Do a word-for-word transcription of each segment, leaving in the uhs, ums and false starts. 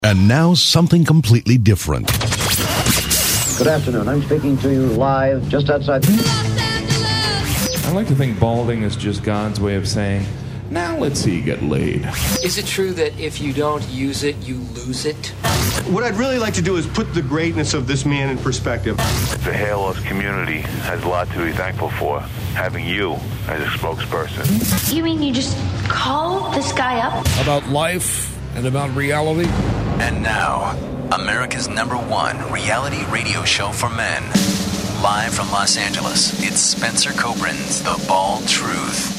And now something completely different. Good afternoon. I'm speaking to you live just outside Los Angeles. I like to think balding is just God's way of saying, now let's see you get laid. Is it true that if you don't use it, you lose it? What I'd really like to do is put the greatness of this man in perspective. The hair loss community has a lot to be thankful for, having you as a spokesperson. You mean you just call this guy up? About life and about reality? And now, America's number one reality radio show for men. Live from Los Angeles, it's Spencer Copeland's The Bald Truth.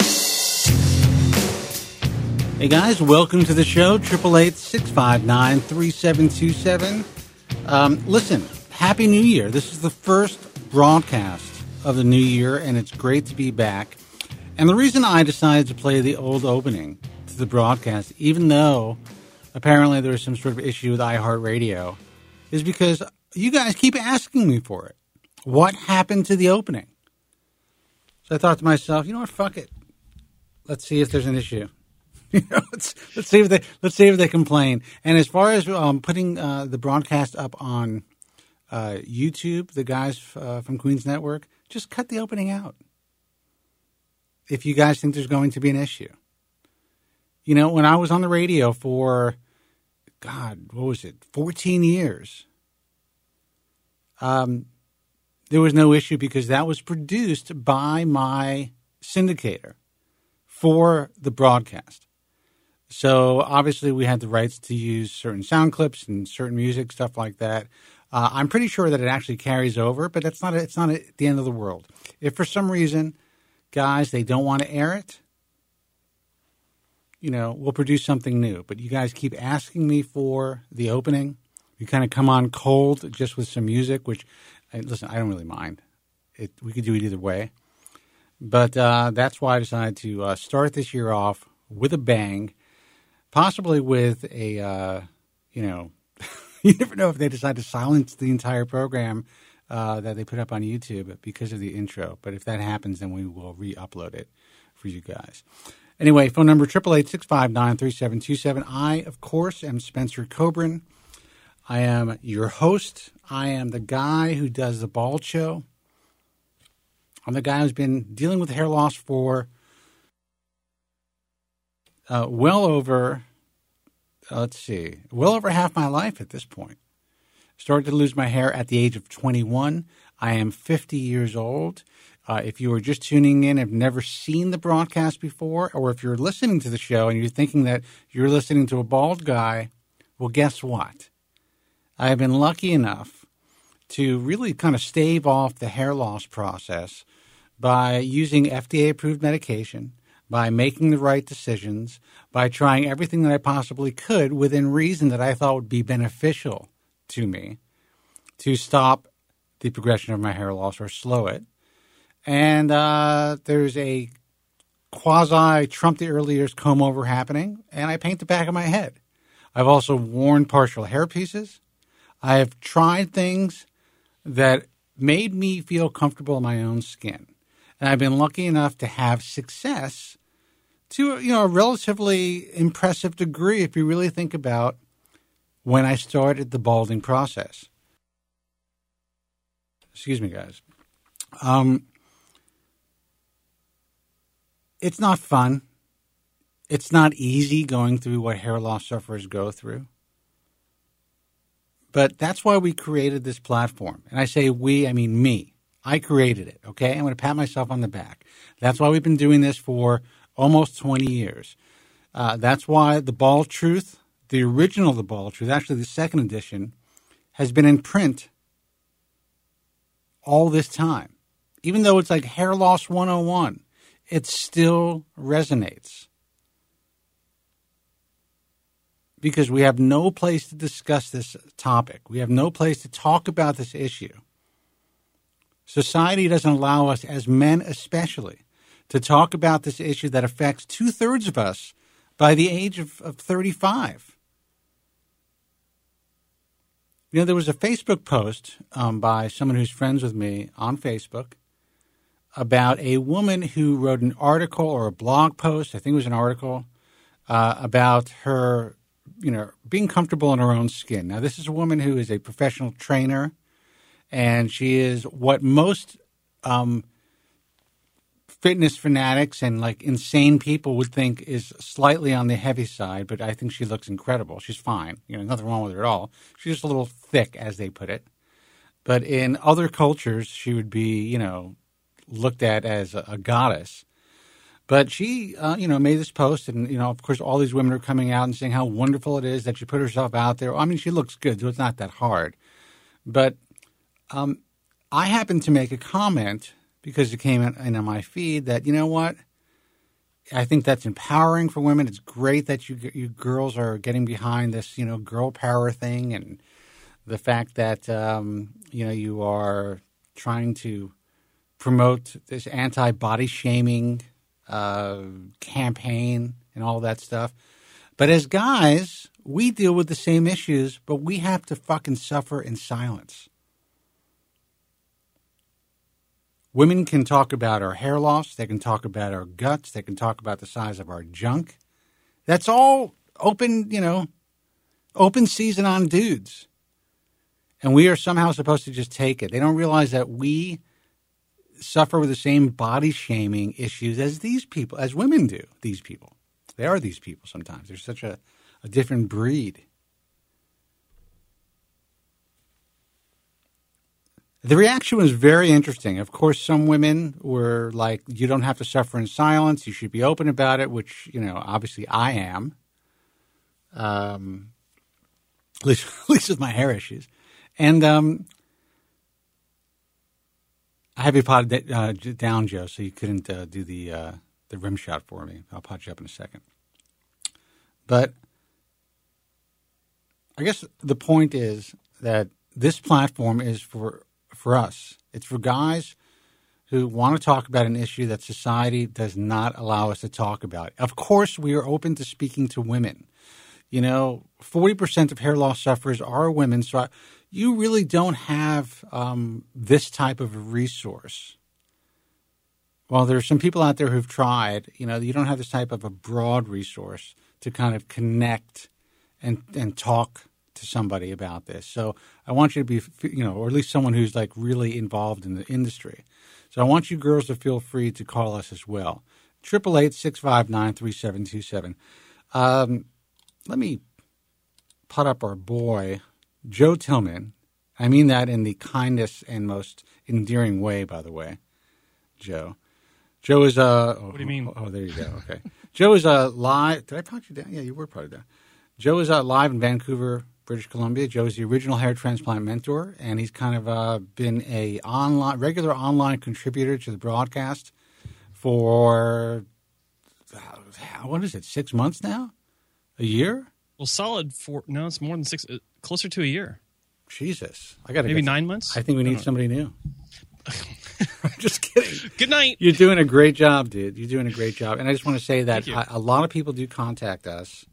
Hey guys, welcome to the show, eight eight eight, six five nine, three seven two seven. Um, listen, Happy New Year. This is the first broadcast of the new year, and it's great to be back. And the reason I decided to play the old opening to the broadcast, even though apparently there was some sort of issue with iHeartRadio, is because you guys keep asking me for it. What happened to the opening? So I thought to myself, you know what, fuck it. Let's see if there's an issue. You know, let's let's see if they let's see if they complain. And as far as um, putting uh, the broadcast up on uh, YouTube, the guys uh, from Queen's Network, just cut the opening out. If you guys think there's going to be an issue, you know, when I was on the radio for, God, what was it, fourteen years, um, there was no issue because that was produced by my syndicator for the broadcast. So obviously we had the rights to use certain sound clips and certain music, stuff like that. Uh, I'm pretty sure that it actually carries over, but that's not a, it's not a, the end of the world. If for some reason, guys, they don't want to air it, you know, we'll produce something new. But you guys keep asking me for the opening. You kind of come on cold just with some music, which, listen, I don't really mind. It, we could do it either way. But uh, that's why I decided to uh, start this year off with a bang. Possibly with a, uh, you know, you never know if they decide to silence the entire program uh, that they put up on YouTube because of the intro. But if that happens, then we will re-upload it for you guys. Anyway, phone number eight eight eight, six five nine, three seven two seven. I, of course, am Spencer Coburn. I am your host. I am the guy who does the Bald Show. I'm the guy who's been dealing with hair loss for Uh, well over, uh, let's see, well over half my life at this point. Started to lose my hair at the age of twenty-one. I am fifty years old. Uh, if you are just tuning in, have never seen the broadcast before, or if you're listening to the show and you're thinking that you're listening to a bald guy, well, guess what? I have been lucky enough to really kind of stave off the hair loss process by using F D A-approved medication, by making the right decisions, by trying everything that I possibly could within reason that I thought would be beneficial to me to stop the progression of my hair loss or slow it. And uh, there's a quasi-Trump the early years comb-over happening, and I paint the back of my head. I've also worn partial hair pieces. I have tried things that made me feel comfortable in my own skin. And I've been lucky enough to have success to, you know, a relatively impressive degree if you really think about when I started the balding process. Excuse me, guys. Um, it's not fun. It's not easy going through what hair loss sufferers go through. But that's why we created this platform. And I say we, I mean me. I created it, okay? I'm going to pat myself on the back. That's why we've been doing this for almost twenty years. Uh, that's why The Bald Truth, the original The Bald Truth, actually the second edition, has been in print all this time. Even though it's like Hair Loss one oh one, it still resonates. Because we have no place to discuss this topic. We have no place to talk about this issue. Society doesn't allow us, as men especially, to talk about this issue that affects two-thirds of us by the age of, of thirty-five. You know, there was a Facebook post um, by someone who's friends with me on Facebook about a woman who wrote an article or a blog post, I think it was an article, uh, about her you know, being comfortable in her own skin. Now, this is a woman who is a professional trainer, and she is what most um, fitness fanatics and like insane people would think is slightly on the heavy side, but I think she looks incredible. She's fine. You know, nothing wrong with her at all. She's just a little thick, as they put it. But in other cultures, she would be, you know, looked at as a, a goddess. But she, uh, you know, made this post, and, you know, of course, all these women are coming out and saying how wonderful it is that she put herself out there. I mean, she looks good, so it's not that hard. But um, I happened to make a comment because it came in, in on my feed that, you know what, I think that's empowering for women. It's great that you you girls are getting behind this, you know, girl power thing, and the fact that, um, you know, you are trying to promote this anti-body shaming uh, campaign and all that stuff. But as guys, we deal with the same issues, but we have to fucking suffer in silence. Women can talk about our hair loss. They can talk about our guts. They can talk about the size of our junk. That's all open, you know, open season on dudes. And we are somehow supposed to just take it. They don't realize that we suffer with the same body shaming issues as these people, as women do, these people. They are these people sometimes. They're such a, a different breed. The reaction was very interesting. Of course, some women were like, you don't have to suffer in silence. You should be open about it, which, you know, obviously I am. Um, at least, at least with my hair issues. And um, I have you potted uh, down, Joe, so you couldn't uh, do the uh, the rim shot for me. I'll pot you up in a second. But I guess the point is that this platform is for for us. It's for guys who want to talk about an issue that society does not allow us to talk about. Of course, we are open to speaking to women. You know, forty percent of hair loss sufferers are women, so I, you really don't have um, this type of a resource. Well, there are some people out there who've tried. You know, you don't have this type of a broad resource to kind of connect and and talk to somebody about this. So I want you to be, you know, or at least someone who's like really involved in the industry. So I want you girls to feel free to call us as well. eight eight eight, six five nine, three seven two seven. Um, let me put up our boy, Joe Tillman. I mean that in the kindest and most endearing way, by the way, Joe. Joe is a... Uh, oh, what do you mean? Oh, oh, there you go. Okay. Joe is a uh, live... Did I pot you down? Yeah, you were potted down. Joe is uh, live in Vancouver, British Columbia. Joe is the original hair transplant mentor, and he's kind of uh, been a online, regular online contributor to the broadcast for, uh, what is it, six months now? A year? Well, solid for, no, it's more than six, uh, closer to a year. Jesus. I got Maybe nine months? I think we need somebody new. I'm just kidding. Good night. You're doing a great job, dude. You're doing a great job. And I just want to say that I, a lot of people do contact us.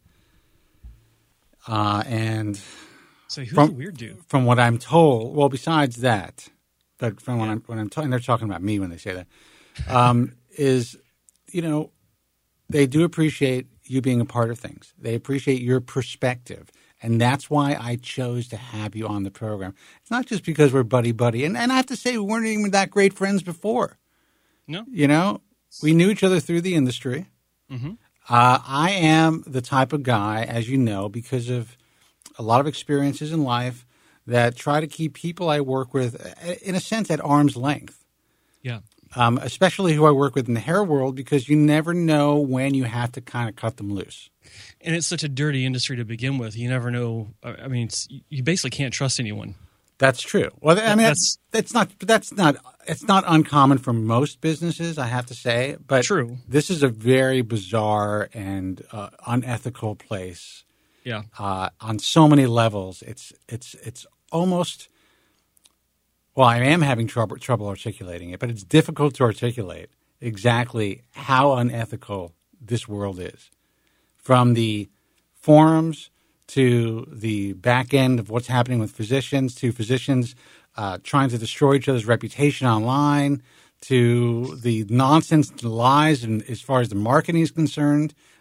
Uh, and so who's from, the weird dude? From what I'm told, well, besides that, but from what I'm, when I'm talking, they're talking about me when they say that, um, is, you know, they do appreciate you being a part of things. They appreciate your perspective. And that's why I chose to have you on the program. It's not just because we're buddy-buddy. And, and I have to say, we weren't even that great friends before. No. You know, we knew each other through the industry. Mm-hmm. Uh, I am the type of guy, as you know, because of a lot of experiences in life, that try to keep people I work with, in a sense, at arm's length. Yeah. Um, especially who I work with in the hair world, because you never know when you have to kind of cut them loose. And it's such a dirty industry to begin with. You never know. I mean, it's, you basically can't trust anyone. That's true. Well, I mean, that's, that's not that's not it's not uncommon for most businesses, I have to say. But true. This is a very bizarre and uh, unethical place. Yeah. Uh, on so many levels, it's it's it's almost. Well, I am having trouble trouble articulating it, but it's difficult to articulate exactly how unethical this world is. From the forums to the back end of what's happening with physicians, to physicians uh, trying to destroy each other's reputation online, to the nonsense, the lies, and as far as the marketing is concerned,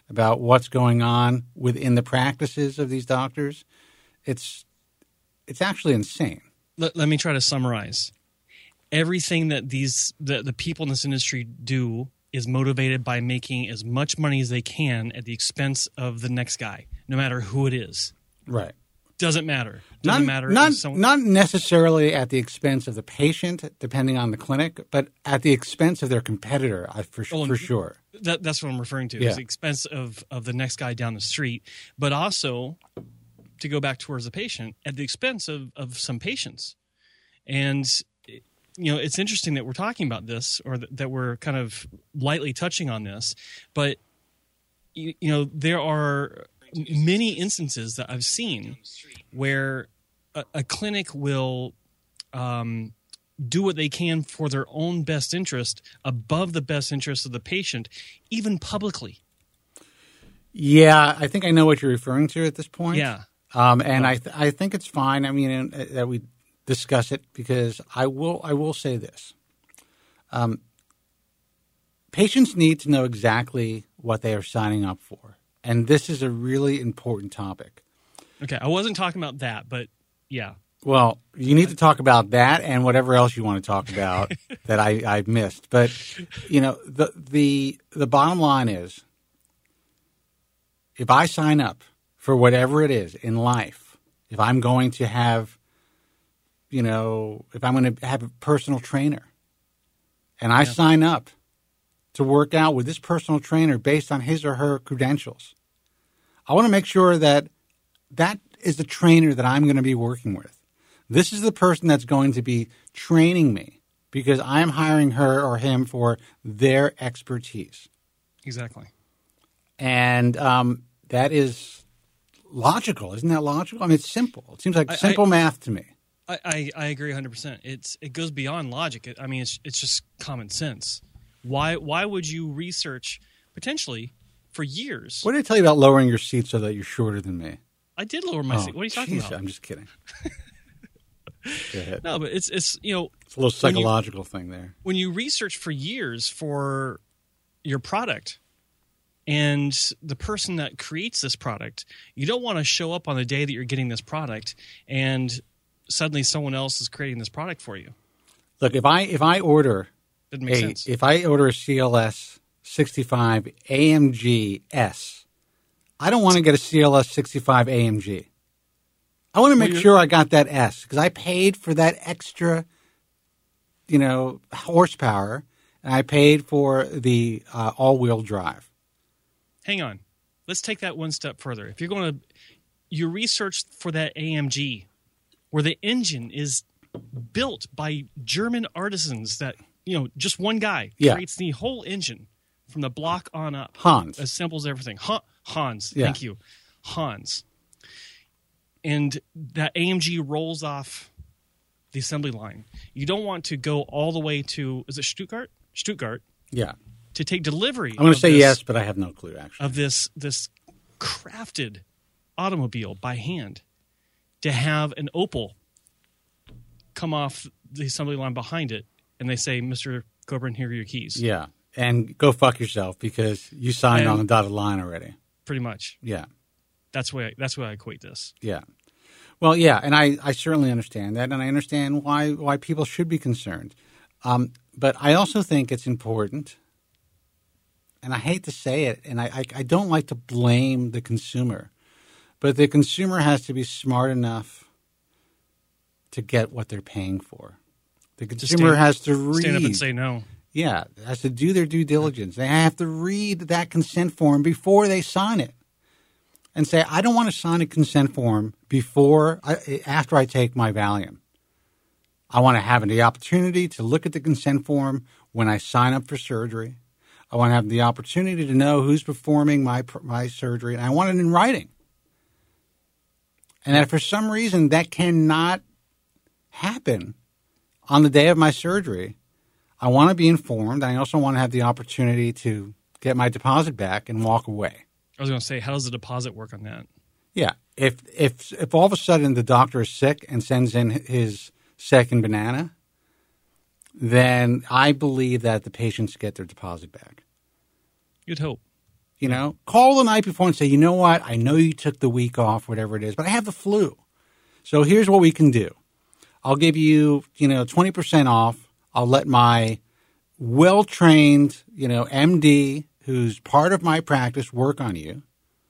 about what's going on within the practices of these doctors, it's it's actually insane. Let, let me try to summarize. Everything that these the, the people in this industry do is motivated by making as much money as they can at the expense of the next guy, no matter who it is. Right. Doesn't matter. Doesn't not, matter. Not, someone... not necessarily at the expense of the patient, depending on the clinic, but at the expense of their competitor, I, for, well, for sure. That, that's what I'm referring to, yeah. is the expense of, of the next guy down the street, but also, to go back towards the patient, at the expense of, of some patients. And, you know, it's interesting that we're talking about this, or that, that we're kind of lightly touching on this, but, you, you know, there are many instances that I've seen where a, a clinic will um, do what they can for their own best interest above the best interest of the patient, even publicly. Yeah, I think I know what you're referring to at this point. Yeah. Um, and I th- I think it's fine. I mean, uh, that we discuss it, because I will I will say this. Um, patients need to know exactly what they are signing up for. And this is a really important topic. Okay, I wasn't talking about that, but yeah. Well, you need to talk about that and whatever else you want to talk about that I, I missed. But, you know, the, the the bottom line is, if I sign up for whatever it is in life, if I'm going to have, you know, if I'm going to have a personal trainer, and I yeah. sign up to work out with this personal trainer based on his or her credentials, I want to make sure that that is the trainer that I'm going to be working with. This is the person that's going to be training me, because I am hiring her or him for their expertise. Exactly. And um, that is logical. Isn't that logical? I mean, it's simple. It seems like I, simple I, math to me. I, I, I agree one hundred percent. It's It goes beyond logic. It, I mean, it's it's just common sense. Why Why would you research potentially for years? What did I tell you about lowering your seat so that you're shorter than me? I did lower my oh, seat. What are you talking geez, about? I'm just kidding. Go ahead. No, but it's it's you know it's a little psychological you, thing there. When you research for years for your product, and the person that creates this product, you don't want to show up on the day that you're getting this product and suddenly someone else is creating this product for you. Look, if I if I order Doesn't make a, sense. if I order a C L S sixty-five A M G S, I don't want to get a C L S sixty-five A M G. I want to make well, sure I got that S, because I paid for that extra, you know, horsepower, and I paid for the uh, all-wheel drive. Hang on. Let's take that one step further. If you're going to – you research for that A M G, where the engine is built by German artisans that, you know, just one guy yeah. creates the whole engine from the block on up. Hans. Assembles everything. Ha- Hans. Yeah. Thank you. Hans. And that A M G rolls off the assembly line. You don't want to go all the way to, is it Stuttgart? Stuttgart. Yeah. To take delivery. I'm going to say this, yes, but I have no clue, actually. Of this this crafted automobile by hand, to have an Opel come off the assembly line behind it, and they say, Mister Coburn, here are your keys. Yeah. And go fuck yourself, because you signed and on the dotted line already. Pretty much. Yeah. That's why that's why I equate this. Yeah. Well, yeah, and I, I certainly understand that, and I understand why why people should be concerned. Um, but I also think it's important, and I hate to say it, and I, I, I don't like to blame the consumer, but the consumer has to be smart enough to get what they're paying for. The consumer stand, has to read. Stand up and say no. Yeah, has to do their due diligence. They have to read that consent form before they sign it. And say, I don't want to sign a consent form before, I, after I take my Valium. I want to have the opportunity to look at the consent form when I sign up for surgery. I want to have the opportunity to know who's performing my my surgery, and I want it in writing. And that for some reason that cannot happen on the day of my surgery, I want to be informed. I also want to have the opportunity to get my deposit back and walk away. I was going to say, how does the deposit work on that? Yeah. If if if all of a sudden the doctor is sick and sends in his second banana, then I believe that the patients get their deposit back. You'd hope. You know, call the night before and say, you know what? I know you took the week off, whatever it is, but I have the flu. So here's what we can do. I'll give you, you know, twenty percent off. I'll let my well-trained, you know, M D who's part of my practice work on you.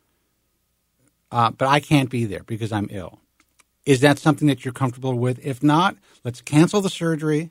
Uh, but I can't be there because I'm ill. Is that something that you're comfortable with? If not, let's cancel the surgery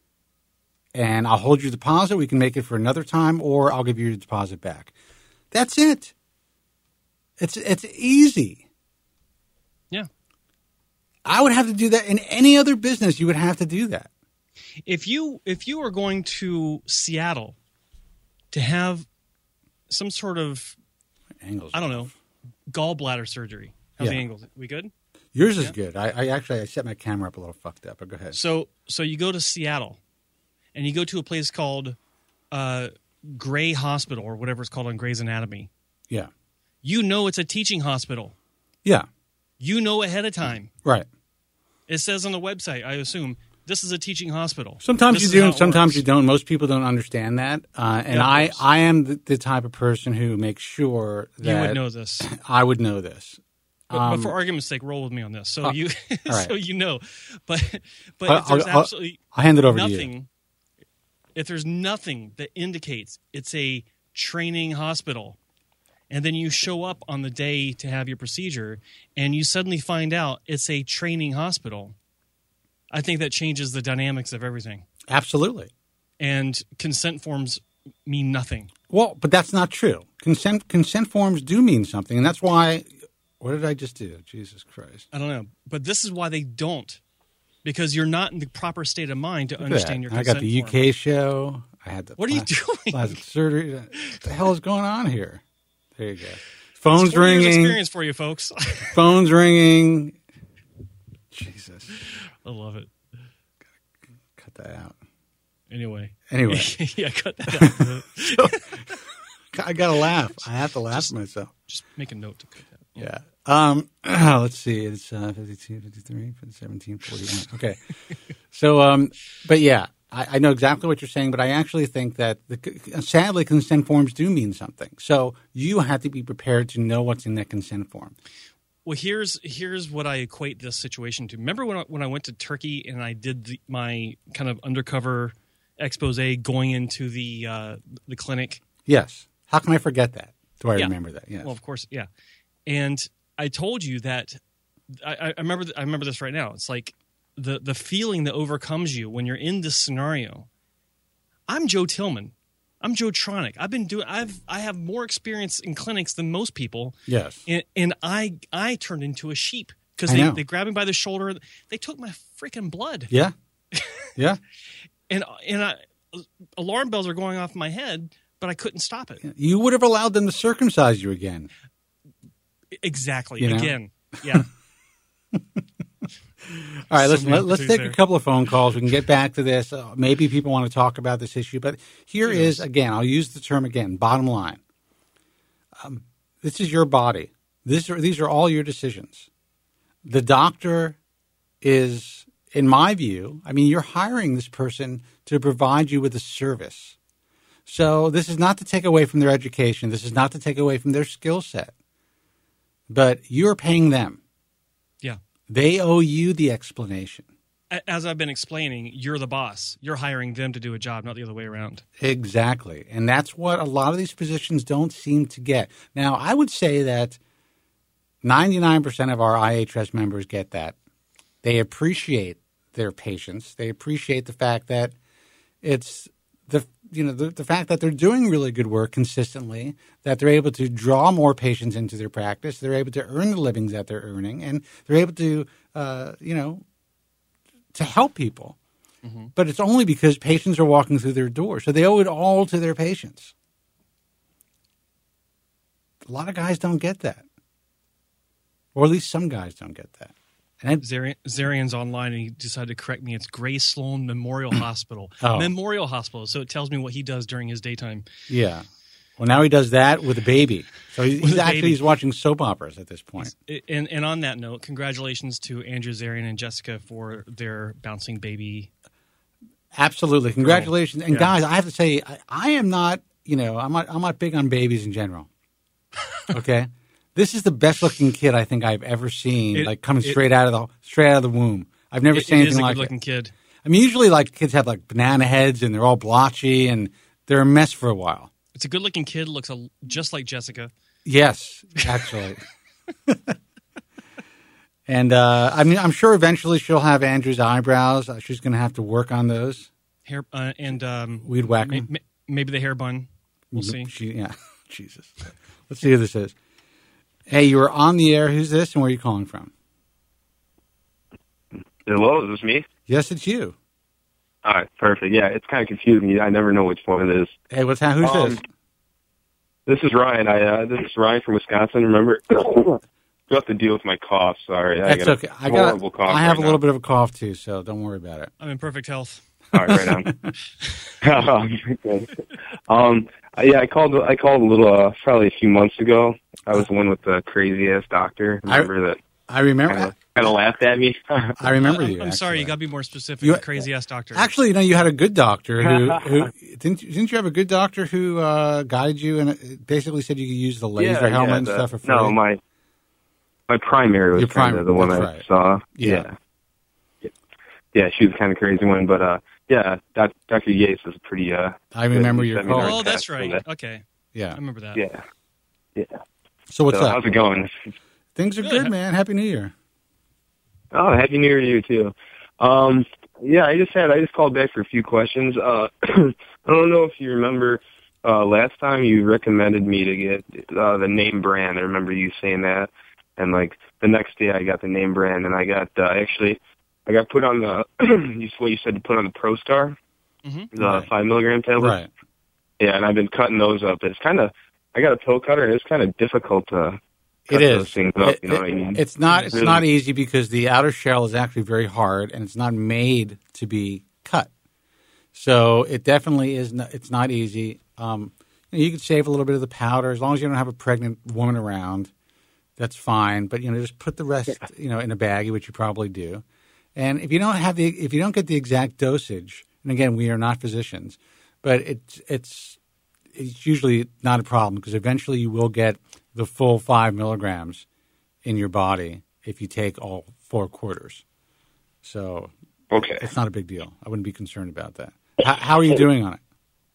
and I'll hold your deposit. We can make it for another time, or I'll give you your deposit back. That's it. It's it's easy. Yeah. I would have to do that in any other business. You would have to do that. If you if you were going to Seattle to have some sort of angles, I don't know, gallbladder surgery. How's Yeah. the angles? We good? Yours is Yeah. good. I, I actually I set my camera up a little fucked up, but go ahead. So so you go to Seattle, and you go to a place called uh, Gray Hospital or whatever it's called on Grey's Anatomy. Yeah. You know it's a teaching hospital. Yeah. You know ahead of time. Right. It says on the website, I assume, this is a teaching hospital. Sometimes This you is do, how and it sometimes works. you don't. Most people don't understand that, uh, and Yeah, of I, course. I am the, the type of person who makes sure that You would know this. I would know this. But, Um, but for argument's sake, roll with me on this, so uh, you, all right. so you know. But but I'll- if there's I'll- absolutely I'll hand it over to you. nothing, if there's nothing that indicates it's a training hospital, and then you show up on the day to have your procedure, and you suddenly find out it's a training hospital, I think that changes the dynamics of everything. Absolutely. And consent forms mean nothing. Well, but that's not true. Consent consent forms do mean something, and that's why. What did I just do? Jesus Christ! I don't know, but this is why they don't, because you're not in the proper state of mind to Look at understand that. your I consent got the U form. K show. I had the. What are you plas- doing? Plastic surgery. What the hell is going on here? There you go. Phone's It's forty years ringing. experience for you folks. Phone's ringing. Jesus. I love it. Cut that out. Anyway. Anyway. yeah, cut that out. So, I got to laugh. I have to laugh at myself. Just make a note to cut that. Yeah. Um, let's see. It's uh, fifty-two, fifty-three, seventeen, forty-one. Okay. So, um, but yeah, I, I know exactly what you're saying, but I actually think that the, sadly consent forms do mean something. So you have to be prepared to know what's in that consent form. Well, here's here's what I equate this situation to. Remember when I, when I went to Turkey and I did the, my kind of undercover expose going into the uh, the clinic? Yes. How can I forget that? Do I Yeah. remember that? Yes. Well, of course, yeah. And I told you that I, I remember. I remember this right now. It's like the the feeling that overcomes you when you're in this scenario. I'm Joe Tillman. I'm Joe Tronic. I've been doing. I've I have more experience in clinics than most people. Yes. And, and I I turned into a sheep because I they, know. they grabbed me by the shoulder. They took my freaking blood. Yeah. Yeah. And and I, alarm bells are going off in my head, but I couldn't stop it. You would have allowed them to circumcise you again. Exactly. You know? Again. Yeah. All right, So listen, many let, let's take opportunities a there. couple of phone calls. We can get back to this. Uh, maybe people want to talk about this issue. But here is, again, I'll use the term again, bottom line. Um, this is your body. This are, these are all your decisions. The doctor is, in my view, I mean, you're hiring this person to provide you with a service. So this is not to take away from their education. This is not to take away from their skill set. But you're paying them. Yeah. They owe you the explanation. A- As I've been explaining, you're the boss. You're hiring them to do a job, not the other way around. Exactly. And that's what a lot of these physicians don't seem to get. Now, I would say that ninety-nine percent of our I H S members get that. They appreciate their patients. They appreciate the fact that it's the you know the, the fact that they're doing really good work consistently, that they're able to draw more patients into their practice, they're able to earn the livings that they're earning, and they're able to uh, you know to help people. Mm-hmm. But it's only because patients are walking through their door, so they owe it all to their patients. A lot of guys don't get that, or at least some guys don't get that. And Zarian, Zarian's online and he decided to correct me. It's Gray Sloan Memorial Hospital. Oh. Memorial Hospital. So it tells me what he does during his daytime. Yeah. Well, now he does that with a baby. So he's, With he's a actually baby. he's watching soap operas at this point. And, and on that note, congratulations to Andrew Zarian and Jessica for their bouncing baby. Absolutely, congratulations. And Yeah. guys, I have to say, I, I am not, you know, I'm not, I'm not big on babies in general. Okay, this is the best looking kid I think I've ever seen. It- like coming it- straight out of the straight out of the womb. I've never It, seen it anything is a like good looking it. kid. I mean, usually like kids have like banana heads and they're all blotchy and they're a mess for a while. It's a good looking kid. Looks a, just like Jessica. Yes, actually. And uh, I mean, I'm sure eventually she'll have Andrew's eyebrows. Uh, she's going to have to work on those. Hair uh, and um, Weed whack may, 'em. may, maybe the hair bun. We'll see. She, yeah, Jesus. Let's see who this is. Hey, you were on the air. Who's this, and where are you calling from? Hello, is this me? Yes, it's you. All right, perfect. Yeah, it's kind of confusing. I never know which one it is. Hey, what's that? Who's Um, this? This is Ryan. I uh, this is Ryan from Wisconsin. Remember, you have to deal with my cough. Sorry, I That's got okay. a I got. horrible cough. I have right a little now. bit of a cough too, so don't worry about it. I'm in perfect health. All right, right on. um, yeah, I called. I called a little, uh, probably a few months ago. I was the one with the crazy ass doctor. Remember that? I remember. Kind of laughed at me. I remember I'm, you. I'm sorry, actually. you got to be more specific. You- Crazy ass doctor. Actually, you know, you had a good doctor who, who didn't. Didn't you have a good doctor who uh, guided you and uh, basically said you could use the laser yeah, helmet yeah, and the- stuff for free? No, my my primary was Your kind prim- of the one that's I right. saw. Yeah. yeah, yeah, she was kind of crazy one, but uh, yeah, Doc- Doctor Yates was pretty. Uh, I remember good. He your sent me call. there Oh, and that's back, so right. that- Okay. Yeah. I remember that. Yeah, yeah. So what's so up? How's it going? Things are Good. good, man. Happy New Year. Oh, happy New Year to you too. Um, yeah, I just had I just called back for a few questions. Uh, I don't know if you remember uh, last time you recommended me to get uh, the name brand. I remember you saying that, and like the next day I got the name brand, and I got uh, actually I got put on the you what you said to put on the ProStar, Mm-hmm. the Right. five milligram tablet. Right. Yeah, and I've been cutting those up. It's kind of I got a pill cutter, and it's kind of difficult to. It cut is. those things up, It- you know it- what I mean? It's not. It's Really- not easy because the outer shell is actually very hard, and it's not made to be cut. So it definitely is. Not, it's not easy. Um, you know, you can save a little bit of the powder as long as you don't have a pregnant woman around. That's fine. But you know, just put the rest, you know, in a baggie, which you probably do. And if you don't have the, if you don't get the exact dosage, and again, we are not physicians, but it's it's it's usually not a problem because eventually you will get the full five milligrams in your body if you take all four quarters. So Okay. it's not a big deal. I wouldn't be concerned about that. How, how are you doing on it?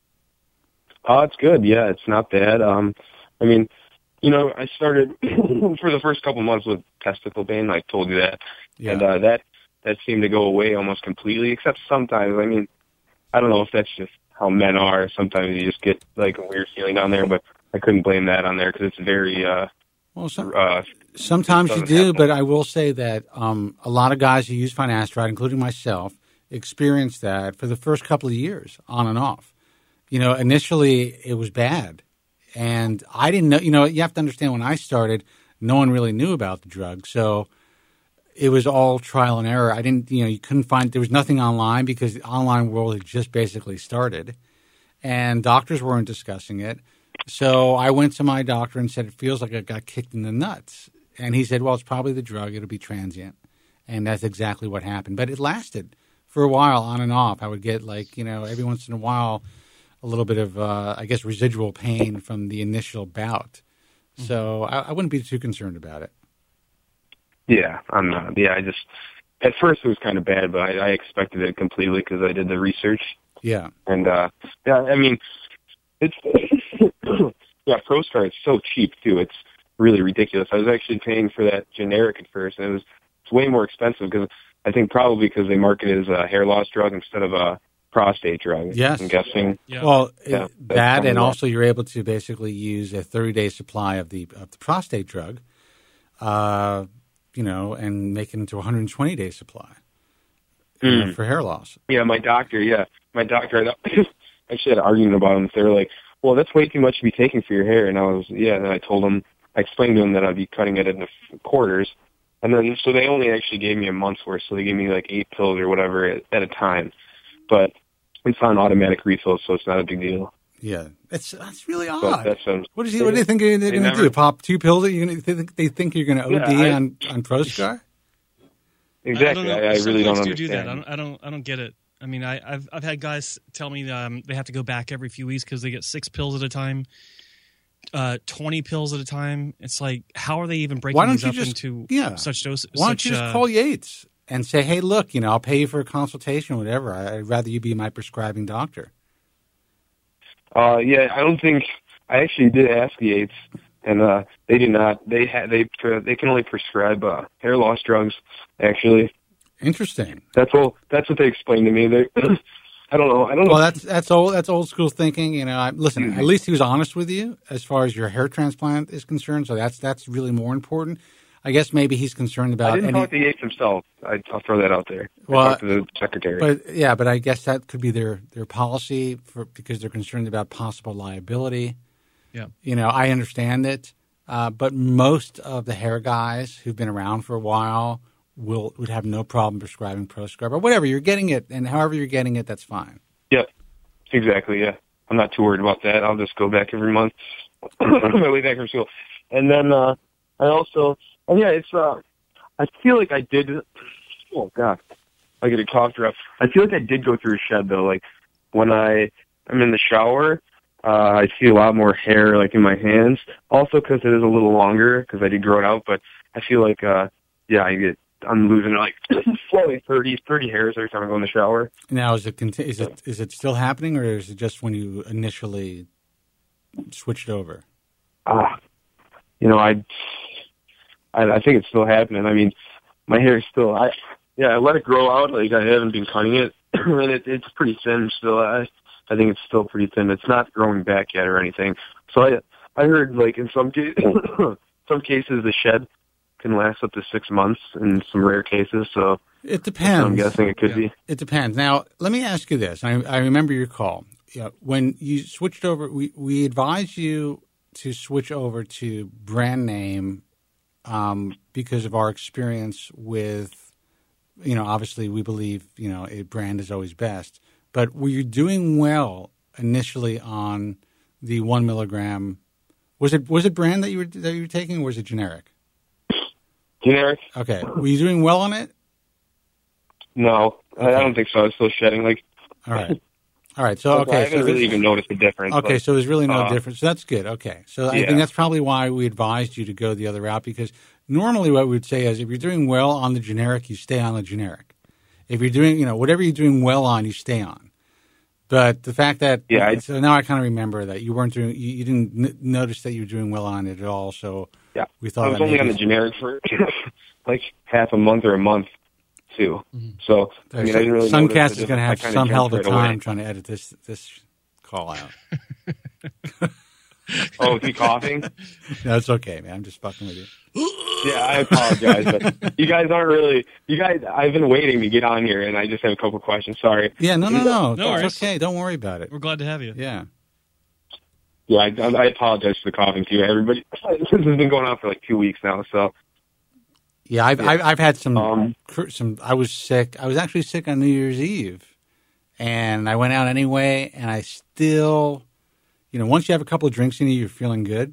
Oh, it's good. Yeah, it's not bad. Um, I mean, you know, I started for the first couple months with testicle pain. I told you that, Yeah. and uh, that that seemed to go away almost completely. Except sometimes, I mean, I don't know if that's just how men are. Sometimes you just get like a weird feeling down there, but I couldn't blame that on there because it's very. Uh, Well, some, uh, sometimes you doesn't do, happen. but I will say that um, a lot of guys who use finasteride, including myself, experienced that for the first couple of years, on and off. You know, initially it was bad, and I didn't know. You know, you have to understand when I started, no one really knew about the drug, so it was all trial and error. I didn't, you know, you couldn't find. There was nothing online because the online world had just basically started, and doctors weren't discussing it. So I went to my doctor and said, it feels like I got kicked in the nuts. And he said, well, it's probably the drug. It'll be transient. And that's exactly what happened. But it lasted for a while, on and off. I would get like, you know, every once in a while, a little bit of, uh, I guess, residual pain from the initial bout. So I, I wouldn't be too concerned about it. yeah, I'm not. Yeah, I just at first it was kind of bad, but I, I expected it completely because I did the research. Yeah. And uh, yeah, I mean, it's yeah, ProStar is so cheap too. It's really ridiculous. I was actually paying for that generic at first, and it was it's way more expensive because I think probably because they market it as a hair loss drug instead of a prostate drug. Yes. I'm guessing. Yeah. Well, Yeah, it- that's that probably and why. also you're able to basically use a thirty-day supply of the of the prostate drug, uh, you know, and make it into a one hundred twenty-day supply you know, Mm. for hair loss. Yeah, my doctor. Yeah, my doctor. I actually had an argument about them. They were like, "Well, that's way too much to be taking for your hair." And I was, yeah. And then I told them, I explained to them that I'd be cutting it into quarters, and then so they only actually gave me a month's worth. So they gave me like eight pills or whatever at, at a time, but it's on automatic refill, so it's not a big deal. Yeah, it's that's really But odd. that's um, What is he? What do you think they're they going to never- do? Pop two pills? That you're going to they think, they think you're going to O D Yeah, I- on on ProStar? Exactly. I, I, don't know. I Some really don't folks do understand. do that. I don't, I don't. I don't get it. I mean, I, I've I've had guys tell me um, they have to go back every few weeks because they get six pills at a time. uh, twenty pills at a time. It's like, how are they even breaking Why don't these you up just, into yeah. such doses? Why don't such, you just uh, call Yates and say, hey, look, you know, I'll pay you for a consultation, whatever. I'd rather you be my prescribing doctor. Uh, yeah, I don't think I actually did ask Yates, and uh, they did not. They had they they can only prescribe uh, hair loss drugs. Actually, interesting. That's all. That's what they explained to me. They, I don't know. I don't know. Well, that's that's old. That's old school thinking. You know, I, listen. At least he was honest with you as far as your hair transplant is concerned. So that's that's really more important. I guess maybe he's concerned about. I didn't any, talk to Yates himself. I, I'll throw that out there. Well, I talked to the secretary. But yeah, but I guess that could be their their policy for because they're concerned about possible liability. Yeah. You know, I understand it, uh, but most of the hair guys who've been around for a while will would have no problem prescribing ProScrub or whatever you're getting it, and however you're getting it, that's fine. Yep, exactly. Yeah, I'm not too worried about that. I'll just go back every month on my way back from school, and then uh, I also, and yeah, it's. Uh, I feel like I did. Oh God, I get a cough drop. I feel like I did go through a shed though. Like when I I'm in the shower. Uh, I see a lot more hair, like, in my hands. Also because it is a little longer, because I did grow it out. But I feel like, uh, yeah, I get, I'm losing, like, slowly thirty, thirty hairs every time I go in the shower. Now, is it, conti- is it is it still happening, or is it just when you initially switched over? Ah, uh, you know, I, I, I think it's still happening. I mean, my hair is still, I, yeah, I let it grow out. Like, I haven't been cutting it, and it, it's pretty thin still. I, I think it's still pretty thin. It's not growing back yet or anything. So I I heard, like, in some, ca- some cases the shed can last up to six months in some rare cases. So it depends. I'm guessing it could yeah. be. It depends. Now, let me ask you this. I, I remember your call. You know, when you switched over, we, we advised you to switch over to brand name um, because of our experience with, you know, obviously we believe, you know, a brand is always best. But were you doing well initially on the one milligram? Was it was it brand that you were that you were taking, or was it generic? Generic. Okay. Were you doing well on it? No, okay. I don't think so. I was still shedding. Like. All right. All right. So okay. I haven't so really this, even noticed the difference. Okay. But, so there's really no uh, difference. So that's good. Okay. So I yeah. think that's probably why we advised you to go the other route, because normally what we would say is if you're doing well on the generic, you stay on the generic. If you're doing, you know, whatever you're doing well on, you stay on. But the fact that, yeah, I, so now I kind of remember that you weren't doing, you, you didn't n- notice that you were doing well on it at all. So yeah, we thought I was only on the generic for like half a month or a month too. Mm-hmm. So I mean, I didn't really. Suncast is going to have some hell of a right time away. trying to edit this this call out. Oh, is he coughing? No, it's okay, man. I'm just fucking with you. Yeah, I apologize, but you guys aren't really. You guys, I've been waiting to get on here, and I just have a couple questions. Sorry. Yeah, no, no, no. no it's okay. Don't worry about it. We're glad to have you. Yeah. Yeah, I, I apologize for the coughing too. Everybody, this has been going on for like two weeks now. So. Yeah, I've yeah. I've, I've had some um, some. I was sick. I was actually sick on New Year's Eve, and I went out anyway, and I still. You know, once you have a couple of drinks in you, you're feeling good.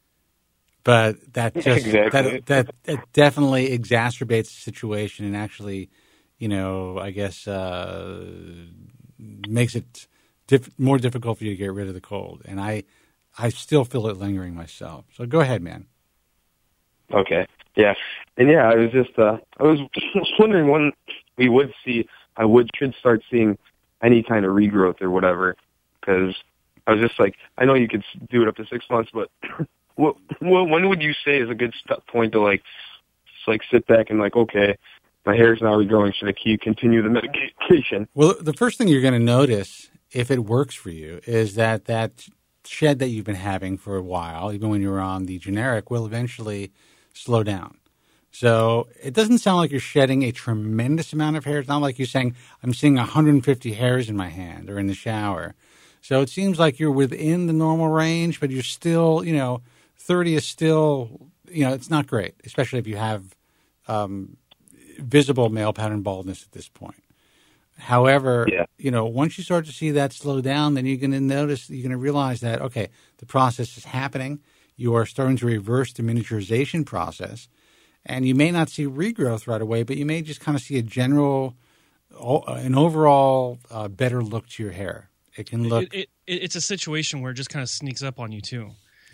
But that just exactly. that, that that definitely exacerbates the situation and actually, you know, I guess uh, makes it diff- more difficult for you to get rid of the cold. And I, I still feel it lingering myself. So go ahead, man. Okay. Yeah. And yeah, I was just uh, I was wondering when we would see I would should start seeing any kind of regrowth or whatever, because. I was just like, I know you could do it up to six months, but what, what, when would you say is a good st- point to like, just like sit back and like, okay, my hair's now regrowing. Should I keep continue the medication? Well, the first thing you're going to notice, if it works for you, is that that shed that you've been having for a while, even when you were on the generic, will eventually slow down. So it doesn't sound like you're shedding a tremendous amount of hair. It's not like you're saying, I'm seeing one hundred fifty hairs in my hand or in the shower. So it seems like you're within the normal range, but you're still, you know, thirty is still, you know, it's not great, especially if you have um, visible male pattern baldness at this point. However, yeah. you know, once you start to see that slow down, then you're going to notice, you're going to realize that, okay, the process is happening. You are starting to reverse the miniaturization process. And you may not see regrowth right away, but you may just kind of see a general, an overall uh, better look to your hair. It can look. It, it, it, it's a situation where it just kind of sneaks up on you too.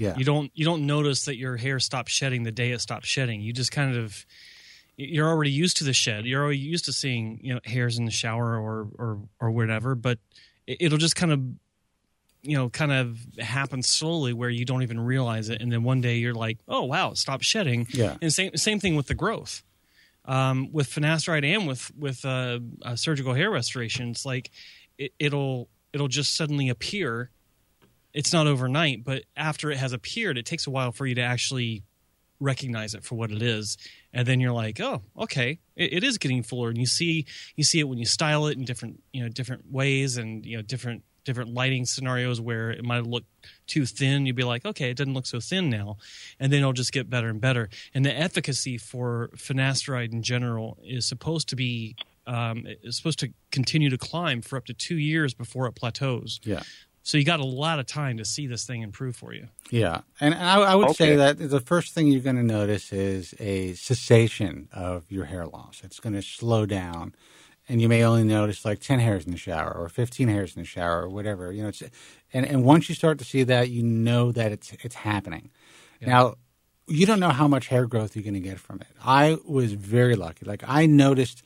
Yeah. You don't you don't notice that your hair stops shedding the day it stops shedding. You just kind of you're already used to the shed. You're already used to seeing, you know, hairs in the shower or or or whatever, but it'll just kind of, you know, kind of happen slowly where you don't even realize it, and then one day you're like, oh wow, it stopped shedding. Yeah. And same same thing with the growth. Um, with finasteride and with with uh, uh, surgical hair restoration, it's like it, it'll it'll just suddenly appear. It's not overnight, but after it has appeared, it takes a while for you to actually recognize it for what it is, and then you're like, oh, okay, it, it is getting fuller, and you see you see it when you style it in different you know different ways, and you know different different lighting scenarios where it might look too thin. You'd be like, okay, it doesn't look so thin now, and then it'll just get better and better. And the efficacy for finasteride in general is supposed to be um, is supposed to continue to climb for up to two years before it plateaus. Yeah. So you got a lot of time to see this thing improve for you. Yeah, and I, I would Okay. say that the first thing you're going to notice is a cessation of your hair loss. It's going to slow down, and you may only notice like ten hairs in the shower or fifteen hairs in the shower or whatever. You know, it's, and and once you start to see that, you know that it's it's happening. Yeah. Now, you don't know how much hair growth you're going to get from it. I was very lucky. Like I noticed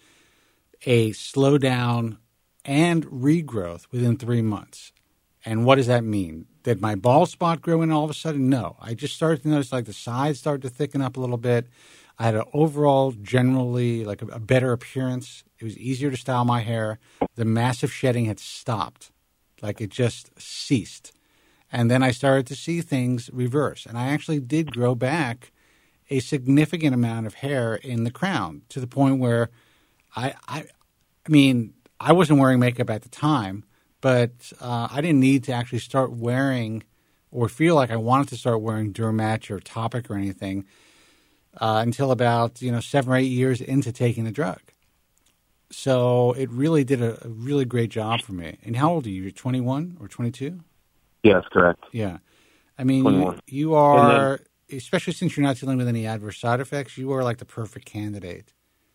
a slowdown and regrowth within three months. And what does that mean? Did my bald spot grow in all of a sudden? No. I just started to notice like the sides started to thicken up a little bit. I had an overall generally like a, a better appearance. It was easier to style my hair. The massive shedding had stopped. Like it just ceased. And then I started to see things reverse. And I actually did grow back a significant amount of hair in the crown to the point where I, I, I mean, I wasn't wearing makeup at the time. But uh, I didn't need to actually start wearing or feel like I wanted to start wearing Durmatch or Topic or anything uh, until about, you know, seven or eight years into taking the drug. So it really did a, a really great job for me. And how old are you? You're twenty-one or twenty-two? Yes, correct. Yeah. I mean, you, twenty-one. you are, then, especially since you're not dealing with any adverse side effects, you are like the perfect candidate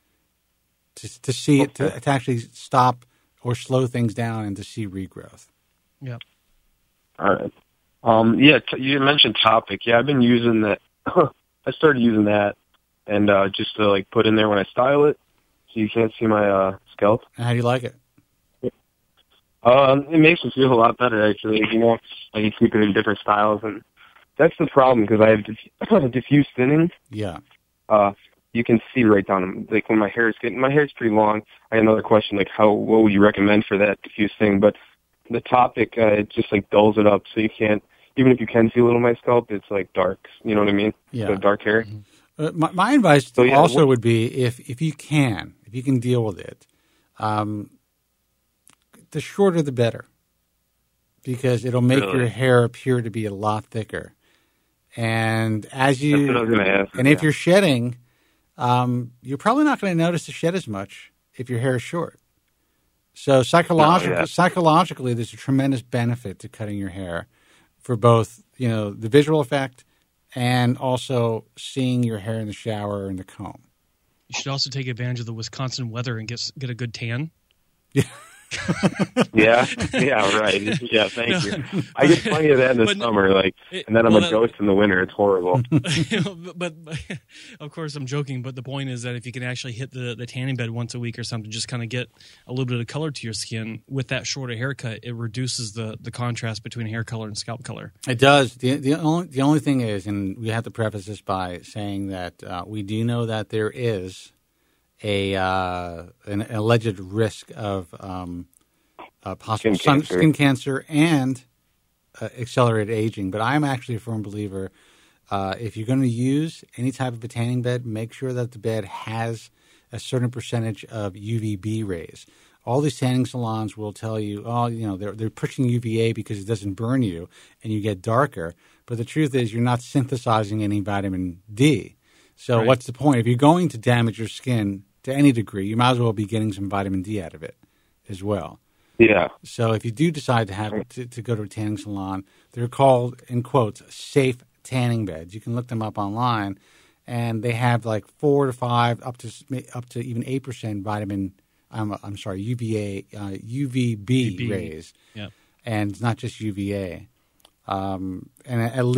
to, to see okay. it, to, to actually stop or slow things down and to see regrowth. Yeah. All right. Um, yeah, t- you mentioned Topic. Yeah, I've been using that. I started using that and uh, just to like put in there when I style it so you can't see my uh, scalp. And how do you like it? Um, it makes me feel a lot better, actually. You know, I can keep it in different styles. And that's the problem because I have diff- diffuse thinning. Yeah. Uh, you can see right down them. Like when my hair is getting, my hair is pretty long. I had another question, like how, what would you recommend for that diffuse thing? But the Topic, uh, it just like dulls it up, so you can't, even if you can see a little of my scalp, it's like dark. You know what I mean? Yeah. So dark hair. Mm-hmm. Uh, my, my advice so, yeah, also what, would be if if you can, if you can deal with it, um, the shorter the better, because it'll make really? your hair appear to be a lot thicker. And as you, That's what I was going to ask. and yeah. if you're shedding. Um, you're probably not going to notice the shed as much if your hair is short. So psychologically, no, yeah. psychologically, there's a tremendous benefit to cutting your hair for both, you know, the visual effect and also seeing your hair in the shower or in the comb. You should also take advantage of the Wisconsin weather and get get a good tan. Yeah. yeah, yeah, right. Yeah, thank no, you. I get plenty of that in the but, summer, like, it, and then I'm well, a ghost in the winter. It's horrible. but, but, but of course, I'm joking. But the point is that if you can actually hit the, the tanning bed once a week or something, just kind of get a little bit of color to your skin with that shorter haircut, it reduces the, the contrast between hair color and scalp color. It does. the the only the only thing is, and we have to preface this by saying that uh, we do know that there is a uh, an alleged risk of um, uh, possible skin, sun, cancer. skin cancer and uh, accelerated aging. But I'm actually a firm believer. Uh, if you're going to use any type of a tanning bed, make sure that the bed has a certain percentage of U V B rays. All these tanning salons will tell you, oh, you know, they're they're pushing U V A because it doesn't burn you and you get darker. But the truth is, you're not synthesizing any vitamin D. So right. What's the point? If you're going to damage your skin to any degree, you might as well be getting some vitamin D out of it as well. Yeah. So if you do decide to have to, to go to a tanning salon, they're called, in quotes, safe tanning beds. You can look them up online, and they have like four to five, up to up to even eight percent vitamin. I'm I'm sorry, U V A, uh, U V B U V B. rays, yeah, and it's not just U V A. Um, and at least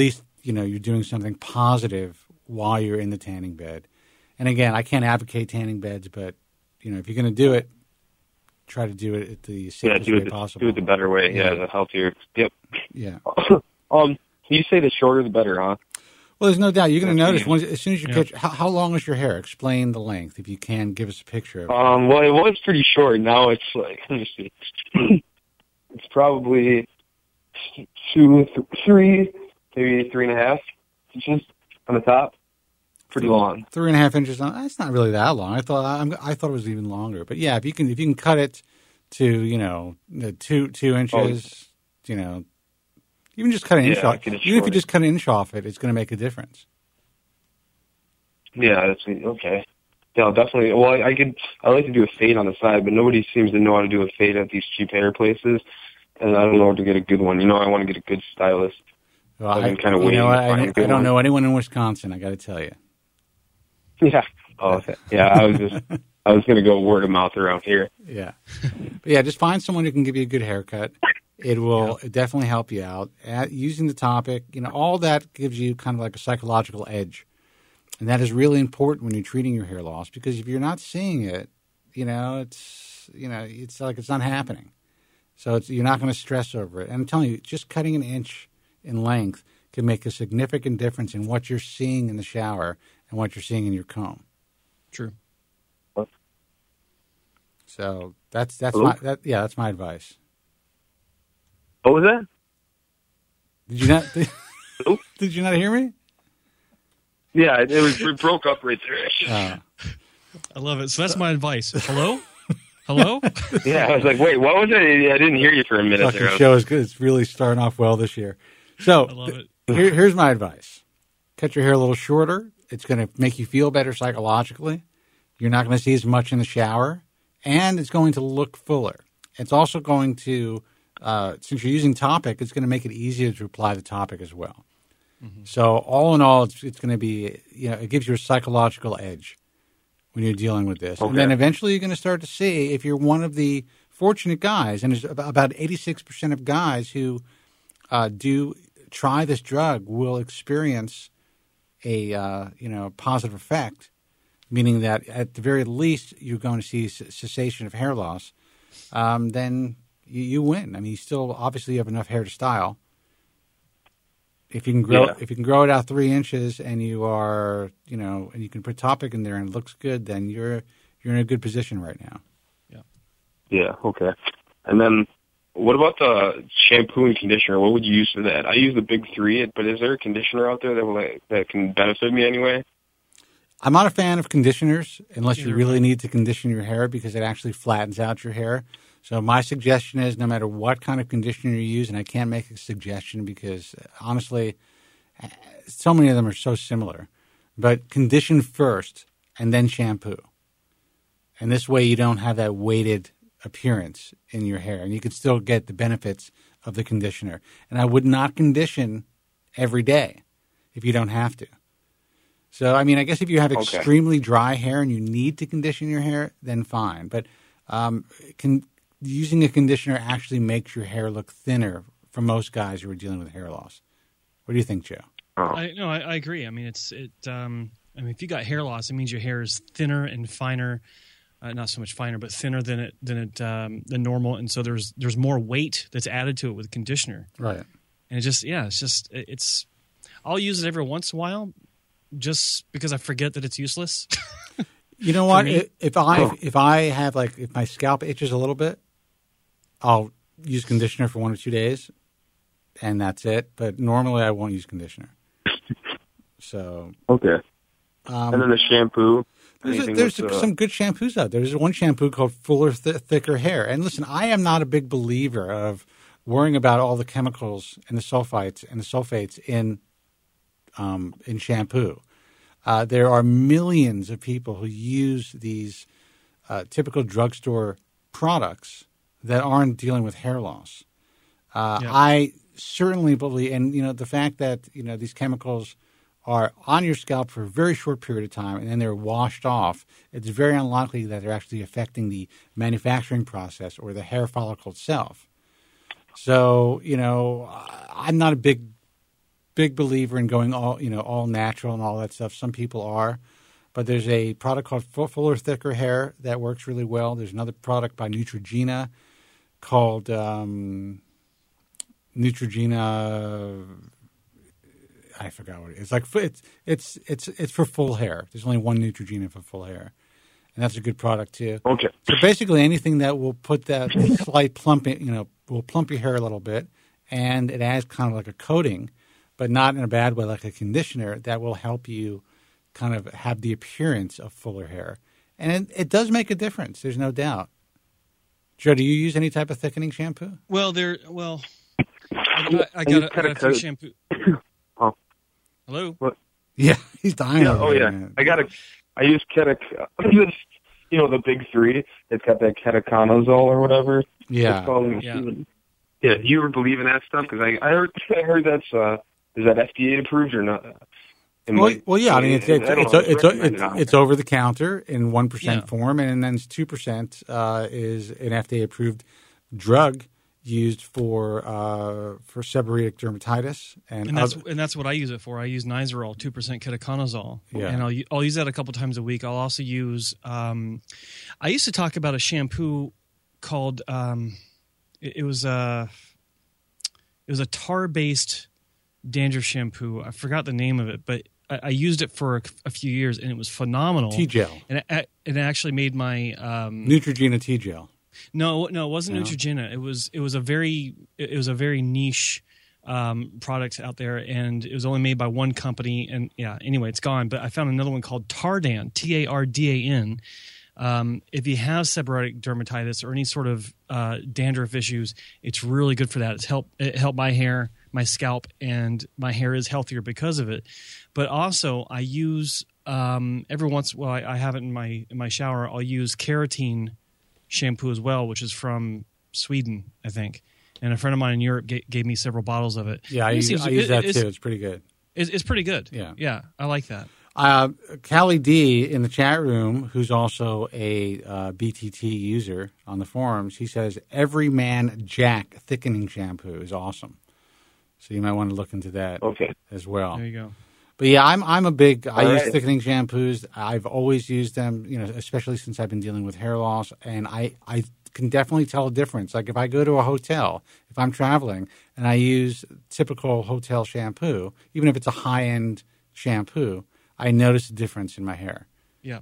you know, you're doing something positive while you're in the tanning bed. And again, I can't advocate tanning beds, but, you know, if you're going to do it, try to do it at the safest yeah, do way it the, possible. do it the better way. Yeah, Yeah. the healthier. Yep. Yeah. um, you say the shorter the better, huh? Well, there's no doubt. You're going to That's notice easy. once, as soon as you Yeah. catch. How, how long is your hair? Explain the length, if you can. Give us a picture of it. Um, well, it was pretty short. Now it's like, let me see. It's probably two, th- three, maybe three and a half inches on the top. Pretty long. Three and a half inches. On, that's not really that long. I thought I'm, I thought it was even longer. But yeah, if you can if you can cut it to you know the two two inches, you know, even just cut an inch Yeah, I off. can Even if you shorten it. just cut an inch off it, it's going to make a difference. Yeah, that's okay. Yeah, I'll definitely. Well, I, I could. I like to do a fade on the side, but nobody seems to know how to do a fade at these cheap hair places, and I don't know how to get a good one. You know, I want to get a good stylist. Well, I've I, been kind of you waiting know, to I, find I, a good I don't one. know anyone in Wisconsin. I got to tell you. Yeah. Oh, okay. Yeah. I was just. I was going to go word of mouth around here. Yeah. But yeah, just find someone who can give you a good haircut. It will definitely help you out. At, using the topic, you know, all that gives you kind of like a psychological edge. And that is really important when you're treating your hair loss, because if you're not seeing it, you know, it's, you know, it's like it's not happening. So it's, you're not going to stress over it. And I'm telling you, just cutting an inch in length can make a significant difference in what you're seeing in the shower and what you're seeing in your comb. True. So that's that's Hello? my that yeah that's my advice. What was that? Did you not did, did you not hear me? Yeah, it was it broke up right there. Uh, I love it. So that's my advice. Hello? Hello? Yeah, I was like, wait, what was it? I didn't hear you for a minute fucking there. I was- show is good. It's really starting off well this year. So I love it. here, here's my advice: cut your hair a little shorter. It's going to make you feel better psychologically. You're not going to see as much in the shower, and it's going to look fuller. It's also going to, uh, since you're using Topic, it's going to make it easier to apply the Topic as well. Mm-hmm. So all in all, it's, it's going to be, you know, it gives you a psychological edge when you're dealing with this. Okay. And then eventually you're going to start to see if you're one of the fortunate guys, and there's about eighty-six percent of guys who uh, do try this drug will experience a, uh, you know, positive effect, meaning that at the very least you're going to see cessation of hair loss. Um, then you, you win. I mean, you still obviously have enough hair to style. If you can grow, Yeah. if you can grow it out three inches, and you are, you know, and you can put Topic in there, and it looks good, then you're you're in a good position right now. Yeah, okay. And then what about the shampoo and conditioner? What would you use for that? I use the big three, but is there a conditioner out there that will, that can benefit me anyway? I'm not a fan of conditioners unless you Either really way. need to condition your hair, because it actually flattens out your hair. So my suggestion is, no matter what kind of conditioner you use, and I can't make a suggestion because honestly, so many of them are so similar, but condition first and then shampoo. And this way you don't have that weighted appearance in your hair, and you can still get the benefits of the conditioner. And I would not condition every day if you don't have to. So, I mean, I guess if you have Okay. extremely dry hair and you need to condition your hair, then fine. But um, can, using a conditioner actually makes your hair look thinner for most guys who are dealing with hair loss. What do you think, Joe? I no, I, I agree. I mean, it's it. Um, I mean, if you got hair loss, it means your hair is thinner and finer. Uh, not so much finer, but thinner than it than it um, than normal, and so there's there's more weight that's added to it with conditioner. Right. And it just yeah, it's just it- it's. I'll use it every once in a while, just because I forget that it's useless. You know what? If, if I if I have like if my scalp itches a little bit, I'll use conditioner for one or two days, and that's it. But normally I won't use conditioner. So Okay. um, And then the shampoo. There's, a, anything there's that's, uh, some good shampoos out there. There's one shampoo called Fuller Th- Thicker Hair. And listen, I am not a big believer of worrying about all the chemicals and the sulfites and the sulfates in um, in shampoo. Uh, there are millions of people who use these uh, typical drugstore products that aren't dealing with hair loss. Uh, Yeah. I certainly believe, and you know, the fact that you know these chemicals are on your scalp for a very short period of time and then they're washed off, it's very unlikely that they're actually affecting the manufacturing process or the hair follicle itself. So, you know, I'm not a big big believer in going all you know all natural and all that stuff. Some people are, but there's a product called Fuller Thicker Hair that works really well. There's another product by Neutrogena called um, Neutrogena. I forgot what it is. It's like it's it's it's it's for full hair. There's only one Neutrogena for full hair, and that's a good product too. Okay. So basically, anything that will put that slight plump, you know, will plump your hair a little bit, and it adds kind of like a coating, but not in a bad way, like a conditioner that will help you kind of have the appearance of fuller hair, and it, it does make a difference. There's no doubt. Joe, do you use any type of thickening shampoo? Well, there. Well, I got, I got, a, I got a few shampoo. Oh. Hello. What? Yeah, he's dying. Yeah, over oh there, yeah, man. I got a. I use Ketoc. I use, you know, the big three. It's got that ketoconazole or whatever. Yeah. It's called, Yeah. Yeah. You were believing that stuff because I I heard I heard that's uh is that F D A approved or not? It Well, might- well, yeah. I mean, it's it's I don't it's know, it's, recommended it's, on it's there. over the counter in one percent Yeah. form, and then two percent uh, is an F D A approved drug used for uh, for seborrheic dermatitis and, And that's other- and that's what I use it for. I use Nizoral, two percent ketoconazole, Yeah. and I'll u- I'll use that a couple times a week. I'll also use. Um, I used to talk about a shampoo called. Um, it, it was a. It was a tar based dandruff shampoo. I forgot the name of it, but I, I used it for a, a few years, and it was phenomenal. T-gel. and it, it actually made my um, Neutrogena T-gel. No, no, it wasn't No? Neutrogena. It was it was a very it was a very niche um, product out there, and it was only made by one company. And yeah, anyway, it's gone. But I found another one called Tardan, T A R D A N. Um, if you have seborrheic dermatitis or any sort of uh, dandruff issues, it's really good for that. It's helped it helped my hair, my scalp, and my hair is healthier because of it. But also, I use um, every once well, I, I have it in my in my shower. I'll use keratin shampoo as well, which is from Sweden, I think. And a friend of mine in Europe gave, gave me several bottles of it. Yeah, I It use, seems- I use it- that it's, too. It's pretty good. It's, it's pretty good. Yeah. Yeah, I like that. Uh, Callie D in the chat room, who's also a uh, B T T user on the forums, he says Everyman Jack thickening shampoo is awesome. So you might want to look into that Okay. as well. There you go. But yeah, I'm I'm a big. I All use right. thickening shampoos. I've always used them, you know, especially since I've been dealing with hair loss, and I I can definitely tell a difference. Like if I go to a hotel, if I'm traveling, and I use typical hotel shampoo, even if it's a high end shampoo, I notice a difference in my hair. Yeah.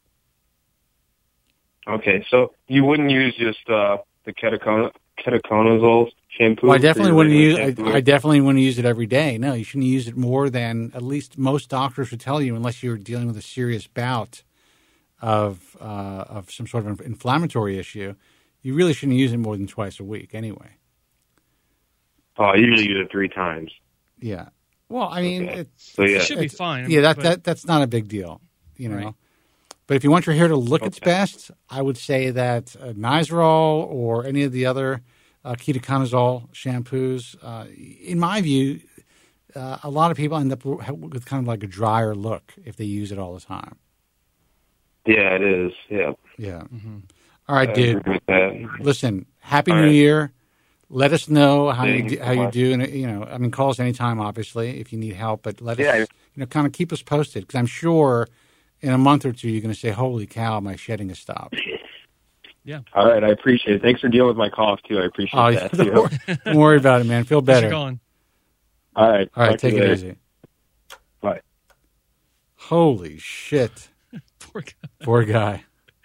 Okay, so you wouldn't use just uh, the ketocon- ketoconazole shampoo? Well, I for definitely your wouldn't use. regular I, shampoo? I definitely wouldn't use it every day. No, you shouldn't use it more than at least most doctors would tell you, unless you're dealing with a serious bout of uh, of some sort of inflammatory issue. You really shouldn't use it more than twice a week, anyway. Oh, I usually use it three times. Yeah. Well, I mean, Okay. it's, So yeah, It should be it's- fine. Yeah, that, but- that that's not a big deal, you know. Right. But if you want your hair to look its Okay. best, I would say that uh, Nizoral or any of the other uh, ketoconazole shampoos, uh, in my view, uh, a lot of people end up with kind of like a drier look if they use it all the time. yeah, it is. Yeah, Yeah. Mm-hmm. All right, I dude. agree with that. Listen, Happy All New right. Year. Let us know how Thank you you do, so how you much. do, and you know, I mean, call us anytime, obviously, if you need help. But let Yeah. us, you know, kind of keep us posted because I'm sure in a month or two you're going to say, "Holy cow, my shedding has stopped." Yeah. All right, I appreciate it. Thanks for dealing with my cough, too. I appreciate Oh, that, don't, too. worry, don't worry about it, man. Feel Thanks better. for All calling. All right. right, talk to take you it later. easy. Bye. Holy shit, Poor guy. poor guy.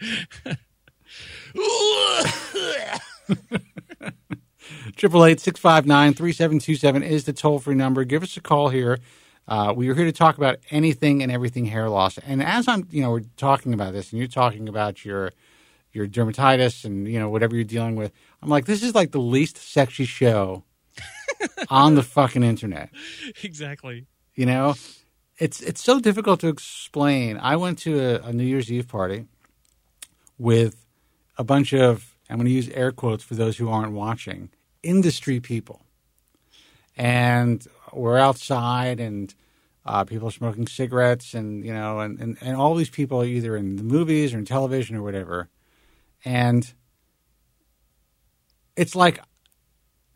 Triple eight six five nine three seven two seven is the toll free number. Give us a call here. Uh, we are here to talk about anything and everything hair loss. And as I'm, you know, we're talking about this, and you're talking about your your dermatitis and you know whatever you're dealing with. I'm like, this is like the least sexy show on the fucking internet. Exactly. You know, it's it's so difficult to explain. I went to a, a New Year's Eve party with a bunch of, I'm going to use air quotes for those who aren't watching, industry people. And we're outside and uh, people are smoking cigarettes and, you know, and, and, and all these people are either in the movies or in television or whatever. And it's like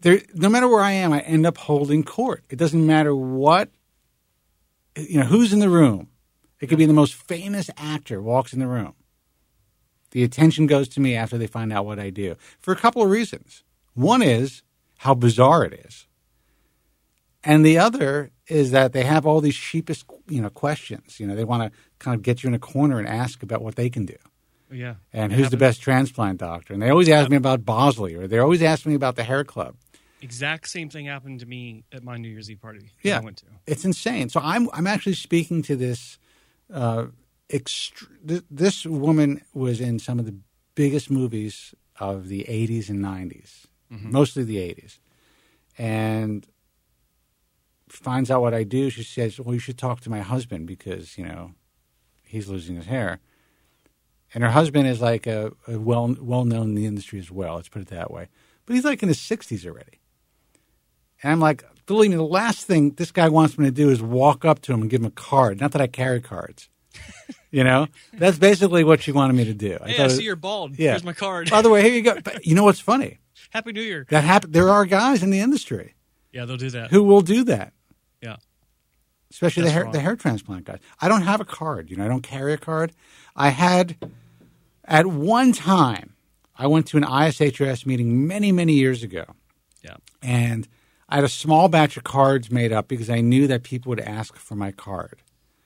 there, no matter where I am, I end up holding court. It doesn't matter what, you know, who's in the room. It could be the most famous actor walks in the room. The attention goes to me after they find out what I do for a couple of reasons. One is how bizarre it is. And the other is that they have all these sheepish, you know, questions. You know, they want to kind of get you in a corner and ask about what they can do. Yeah. And who's the best transplant doctor? And they always ask me about Bosley, or they always ask me about the hair club. Exact same thing happened to me at my New Year's Eve party Yeah, I went to. It's insane. So I'm I'm actually speaking to this. Uh, ext- th- this woman was in some of the biggest movies of the eighties and nineties, mm-hmm. mostly the eighties, and finds out what I do. She says, "Well, you should talk to my husband because you know he's losing his hair." And her husband is like a, a well well known in the industry as well. Let's put it that way. But he's like in his sixties already. And I'm like, believe me, the last thing this guy wants me to do is walk up to him and give him a card. Not that I carry cards. You know? That's basically what she wanted me to do. I Hey, I see it, you're bald. Yeah. Here's my card. By the way, here you go. But you know what's funny? Happy New Year. That happen- There are guys in the industry. Yeah, they'll do that. Who will do that. Yeah. Especially That's the hair, wrong. the hair transplant guys. I don't have a card. You know, I don't carry a card. I had, at one time, I went to an I S H R S meeting many, many years ago. Yeah. And I had a small batch of cards made up because I knew that people would ask for my card.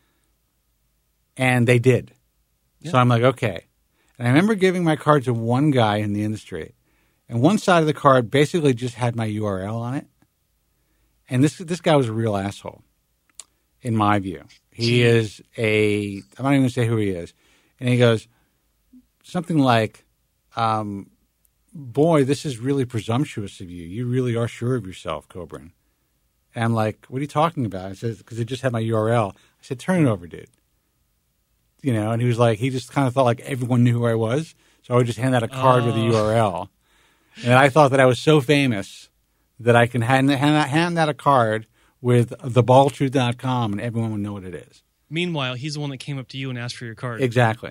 And they did. Yeah. So I'm like, okay. And I remember giving my card to one guy in the industry. And one side of the card basically just had my U R L on it. And this this guy was a real asshole, in my view. He is a, I'm not even going to say who he is. And he goes, something like, um, boy, this is really presumptuous of you. You really are sure of yourself, Coburn. And I'm like, what are you talking about? I said, because it just had my U R L. I said, turn it over, dude. You know, and he was like, he just kind of thought like everyone knew who I was. So I would just hand out a card oh. with a U R L. And I thought that I was so famous that I can hand, hand, hand out a card with the ball truth dot com and everyone would know what it is. Meanwhile, he's the one that came up to you and asked for your card. Exactly.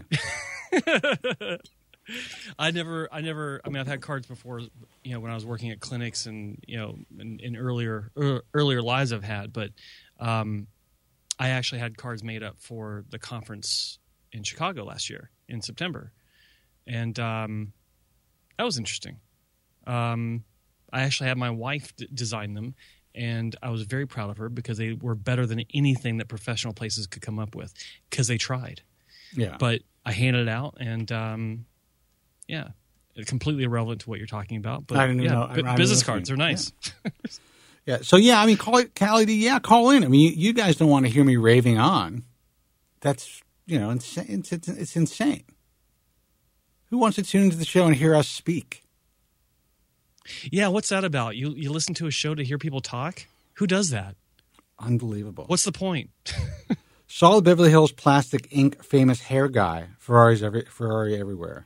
I never, I never, I mean, I've had cards before, you know, when I was working at clinics and, you know, in, in earlier, er, earlier lives I've had, but um, I actually had cards made up for the conference in Chicago last year in September. And um, that was interesting. Um, I actually had my wife d- design them, and I was very proud of her because they were better than anything that professional places could come up with because they tried. Yeah. But I handed it out, and um, yeah, completely irrelevant to what you're talking about. But I didn't yeah, know. b- I'm business listening. cards are nice. Yeah. yeah. So yeah, I mean, call it, Callie, yeah, call in. I mean, you, you guys don't want to hear me raving on. That's you know, insane. It's, it's, it's insane. Who wants to tune into the show and hear us speak? Yeah, what's that about? You you listen to a show to hear people talk? Who does that? Unbelievable. What's the point? Saw the Beverly Hills Plastic Incorporated famous hair guy. Ferrari's every, Ferrari everywhere.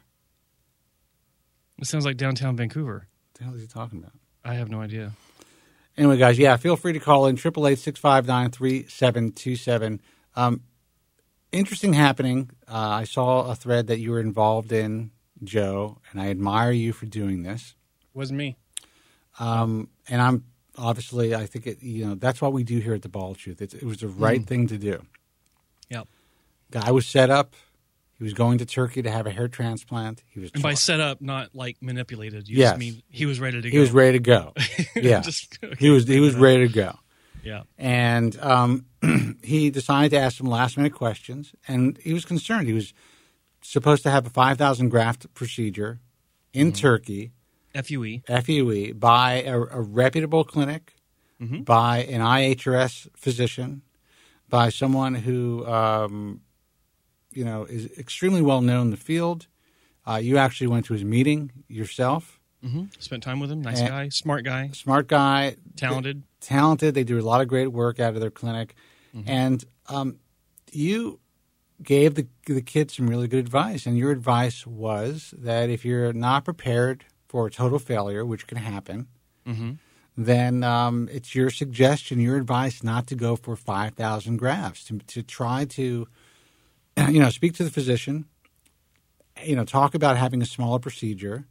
It sounds like downtown Vancouver. What the hell is he talking about? I have no idea. Anyway, guys, yeah, feel free to call in, eight eight eight, six five nine, three seven two seven. Um, interesting happening. Uh, I saw a thread that you were involved in, Joe, and I admire you for doing this. Wasn't me. Um, and I'm obviously, I think it, you know, that's what we do here at the Ball Truth. It, it was the right mm. thing to do. Yep. Guy was set up. He was going to Turkey to have a hair transplant. He was and by set up, not like manipulated. You yes. just mean he was ready to go. He was ready to go. Yeah. just, okay. He was he was ready to go. Yeah. And um, he decided to ask some last minute questions, and he was concerned. He was supposed to have a five thousand graft procedure in mm. Turkey. F U E. F U E by a, a reputable clinic, mm-hmm. by an I H R S physician, by someone who, um, you know, is extremely well known in the field. Uh, you actually went to his meeting yourself. Mm-hmm. Spent time with him. Nice and, guy. Smart guy. Smart guy. Talented. They, talented. They do a lot of great work out of their clinic. Mm-hmm. And um, you gave the, the kids some really good advice. And your advice was that if you're not prepared for total failure, which can happen, mm-hmm. then um, it's your suggestion, your advice not to go for five thousand grafts, to, to try to, you know, speak to the physician, you know, talk about having a smaller procedure,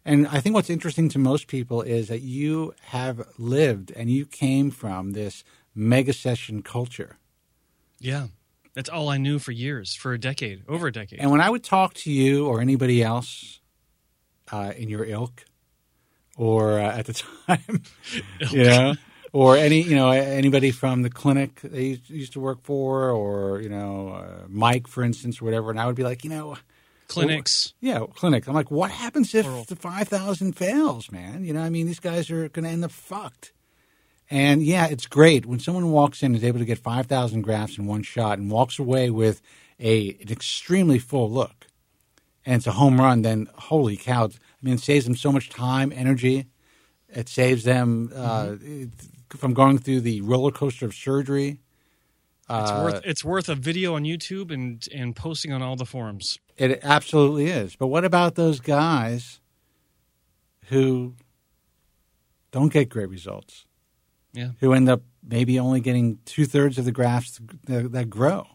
And I think what's interesting to most people is that you have lived and you came from this mega session culture. Yeah. That's all I knew for years, for a decade, over a decade. And when I would talk to you or anybody else uh, in your ilk, or uh, at the time, you know, or any, you know, anybody from the clinic they used to work for, or, you know, uh, Mike, for instance, or whatever, and I would be like, you know, clinics. Well, yeah, clinic. I'm like, what happens if Plural. the five thousand fails, man? You know, I mean, these guys are going to end up fucked. And, yeah, it's great when someone walks in and is able to get five thousand grafts in one shot and walks away with a an extremely full look, and it's a home run, then holy cow. I mean, it saves them so much time, energy. It saves them uh, mm-hmm. from going through the roller coaster of surgery. It's uh, worth it's worth a video on YouTube and, and posting on all the forums. It absolutely is. But what about those guys who don't get great results? Yeah. Who end up maybe only getting two-thirds of the grafts that, that grow.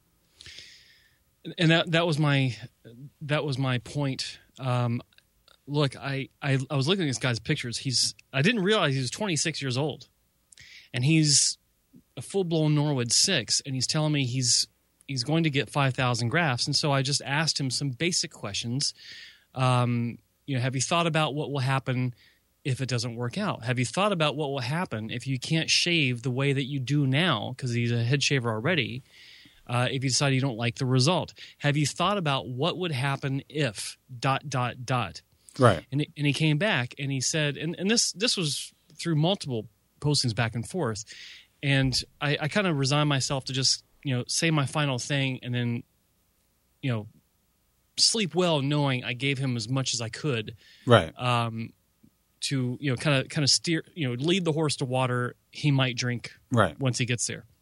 And that that was my that was my point. Um, look, I, I I was looking at this guy's pictures. He's I didn't realize he was twenty-six years old, and he's a full-blown Norwood six, and he's telling me he's he's going to get five thousand grafts. And so I just asked him some basic questions. Um, you know, have you thought about what will happen if it doesn't work out? Have you thought about what will happen if you can't shave the way that you do now, because he's a head shaver already, uh, if you decide you don't like the result? Have you thought about what would happen if dot, dot, dot? Right. And, and he came back and he said, and, and this this was through multiple postings back and forth, and I, I kind of resigned myself to just, you know, say my final thing and then, you know, sleep well knowing I gave him as much as I could. Right. Um, to, you know, kind of kind of steer, you know, lead the horse to water he might drink right. once he gets there.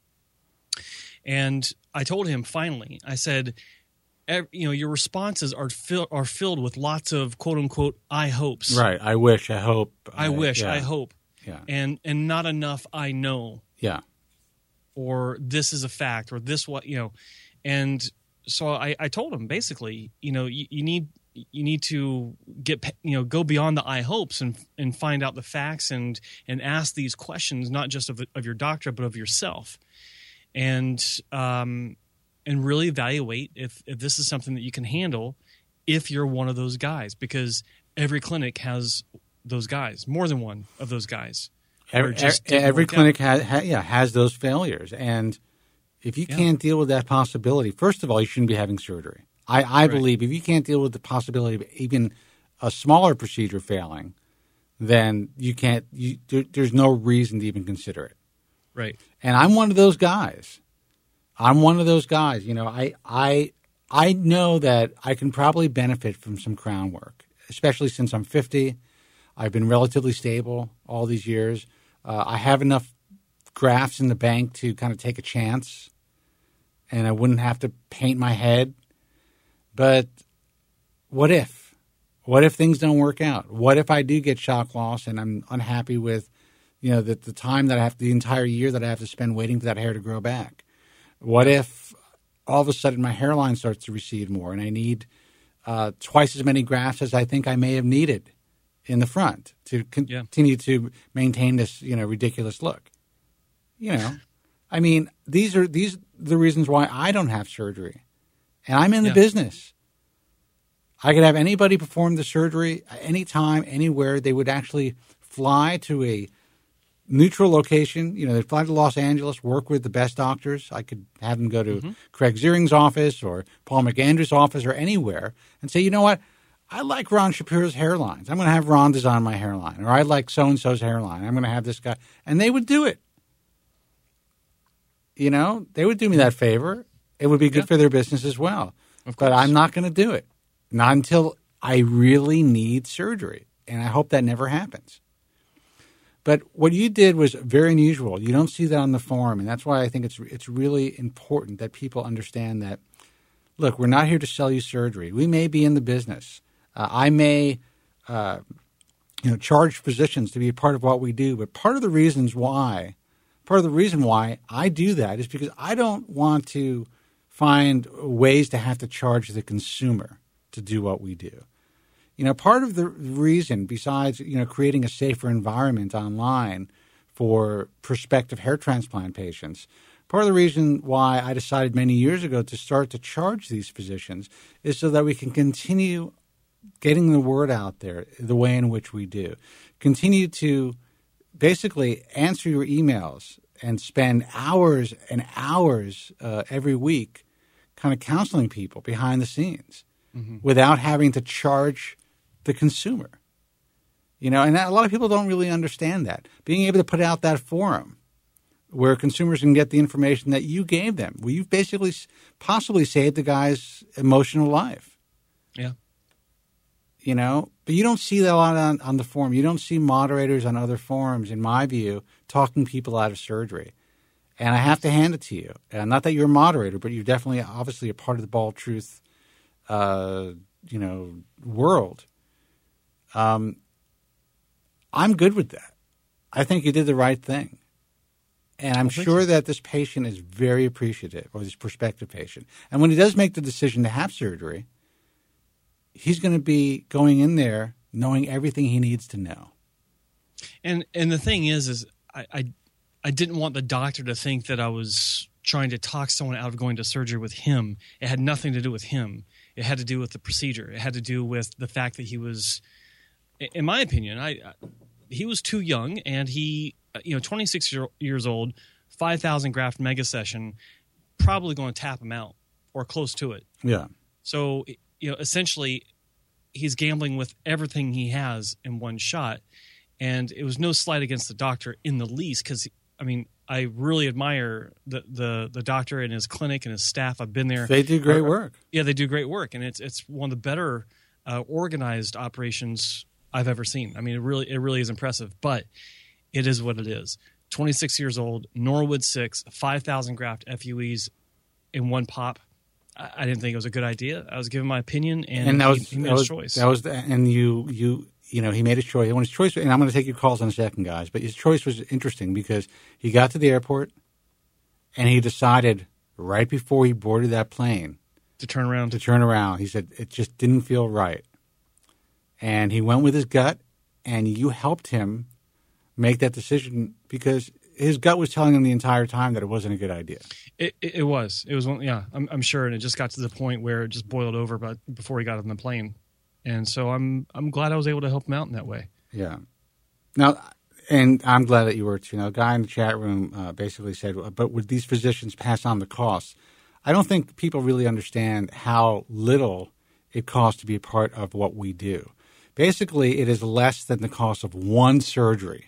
And I told him finally, I said, you know, your responses are fill, are filled with lots of quote unquote I hopes. Right. I wish, I hope. I, I wish, yeah. I hope. Yeah. And and not enough I know. Yeah. Or this is a fact, or this what, you know. And so I, I told him basically, you know, you, you need you need to get, you know, go beyond the I hopes and and find out the facts and and ask these questions, not just of of your doctor, but of yourself, and um and really evaluate if if this is something that you can handle if you're one of those guys, because every clinic has those guys, more than one of those guys. Every, every clinic has, ha, yeah, has those failures, and if you yeah. can't deal with that possibility, first of all, you shouldn't be having surgery. I, I right. believe if you can't deal with the possibility of even a smaller procedure failing, then you can't. You, there, there's no reason to even consider it. Right. And I'm one of those guys. I'm one of those guys. You know, I I I know that I can probably benefit from some crown work, especially since I'm fifty. I've been relatively stable all these years. Uh, I have enough grafts in the bank to kind of take a chance, and I wouldn't have to paint my head. But what if? What if things don't work out? What if I do get shock loss and I'm unhappy with, you know, the, the time that I have, the entire year that I have to spend waiting for that hair to grow back? What if all of a sudden my hairline starts to recede more and I need uh, twice as many grafts as I think I may have needed in the front to con- yeah. continue to maintain this, you know, ridiculous look? You know, I mean, these are these are the reasons why I don't have surgery. And I'm in the yeah. business. I could have anybody perform the surgery anytime, anywhere. They would actually fly to a neutral location. You know, they'd fly to Los Angeles, work with the best doctors. I could have them go to mm-hmm. Craig Ziering's office or Paul McAndrew's office or anywhere and say, you know what? I like Ron Shapiro's hairlines. I'm going to have Ron design my hairline. Or I like so-and-so's hairline. I'm going to have this guy. And they would do it. You know, they would do me that favor. It would be good yeah. for their business as well. Of course. But I'm not going to do it. Not until I really need surgery. And I hope that never happens. But what you did was very unusual. You don't see that on the forum. And that's why I think it's it's really important that people understand that, look, we're not here to sell you surgery. We may be in the business. Uh, I may uh, you know, charge physicians to be a part of what we do. But part of the reasons why, part of the reason why I do that is because I don't want to find ways to have to charge the consumer to do what we do. You know, part of the reason, besides, you know, creating a safer environment online for prospective hair transplant patients, part of the reason why I decided many years ago to start to charge these physicians is so that we can continue getting the word out there the way in which we do. Continue to basically answer your emails and spend hours and hours uh, every week kind of counseling people behind the scenes mm-hmm. without having to charge the consumer. You know, and a lot of people don't really understand that. Being able to put out that forum where consumers can get the information that you gave them. Well, you've basically possibly saved the guy's emotional life. Yeah. You know, but you don't see that a lot on, on the forum. You don't see moderators on other forums, in my view, talking people out of surgery. And I have to hand it to you. And not that you're a moderator, but you're definitely, obviously, a part of the Bald Truth, uh, you know, world. Um, I'm good with that. I think you did the right thing. And I'm sure that this patient is very appreciative, or this prospective patient. And when he does make the decision to have surgery, he's going to be going in there knowing everything he needs to know. And and the thing is, is I, I I didn't want the doctor to think that I was trying to talk someone out of going to surgery with him. It had nothing to do with him. It had to do with the procedure. It had to do with the fact that he was, in my opinion, I he was too young, and he, you know, twenty-six year, years old, five thousand graft mega session, probably going to tap him out or close to it. Yeah. So, you know, essentially, he's gambling with everything he has in one shot. And it was no slight against the doctor in the least, because, I mean, I really admire the, the, the doctor and his clinic and his staff. I've been there. They do great work. Yeah, they do great work. And it's it's one of the better uh, organized operations I've ever seen. I mean, it really it really is impressive. But it is what it is. twenty-six years old, Norwood six, five thousand graft F U Es in one pop. I, I didn't think it was a good idea. I was giving my opinion, and, and that was, he, he made that was, his choice. That was, the, and you you you know, he made his choice. When his choice, and I'm going to take your calls in a second, guys. But his choice was interesting because he got to the airport, and he decided right before he boarded that plane to turn around. To turn around, he said it just didn't feel right, and he went with his gut. And you helped him make that decision because his gut was telling him the entire time that it wasn't a good idea. It, it, it was. It was one. Yeah, I'm, I'm sure, and it just got to the point where it just boiled over, but before he got on the plane. And so I'm I'm glad I was able to help him out in that way. Yeah. Now, and I'm glad that you were too. Now, a guy in the chat room uh, basically said, but would these physicians pass on the costs? I don't think people really understand how little it costs to be a part of what we do. Basically, it is less than the cost of one surgery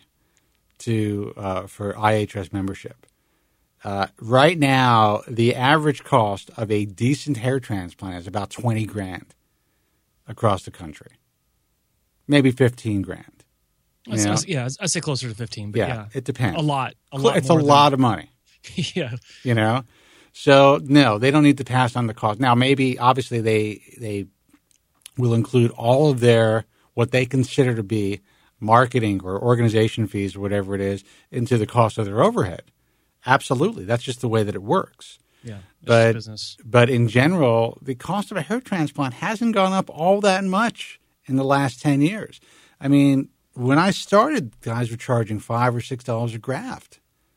to uh, for I H S membership. Uh, right now, the average cost of a decent hair transplant is about twenty grand across the country, maybe fifteen grand. I say, yeah, I'd say closer to fifteen. But yeah, yeah, it depends. A lot. A lot it's more a than, lot of money. Yeah, you know. So no, they don't need to pass on the cost. Now, maybe obviously they they will include all of their what they consider to be marketing or organization fees or whatever it is into the cost of their overhead. Absolutely. That's just the way that it works. Yeah. But, business. but in general, the cost of a hair transplant hasn't gone up all that much in the last ten years. I mean, when I started, guys were charging five or six dollars a graft.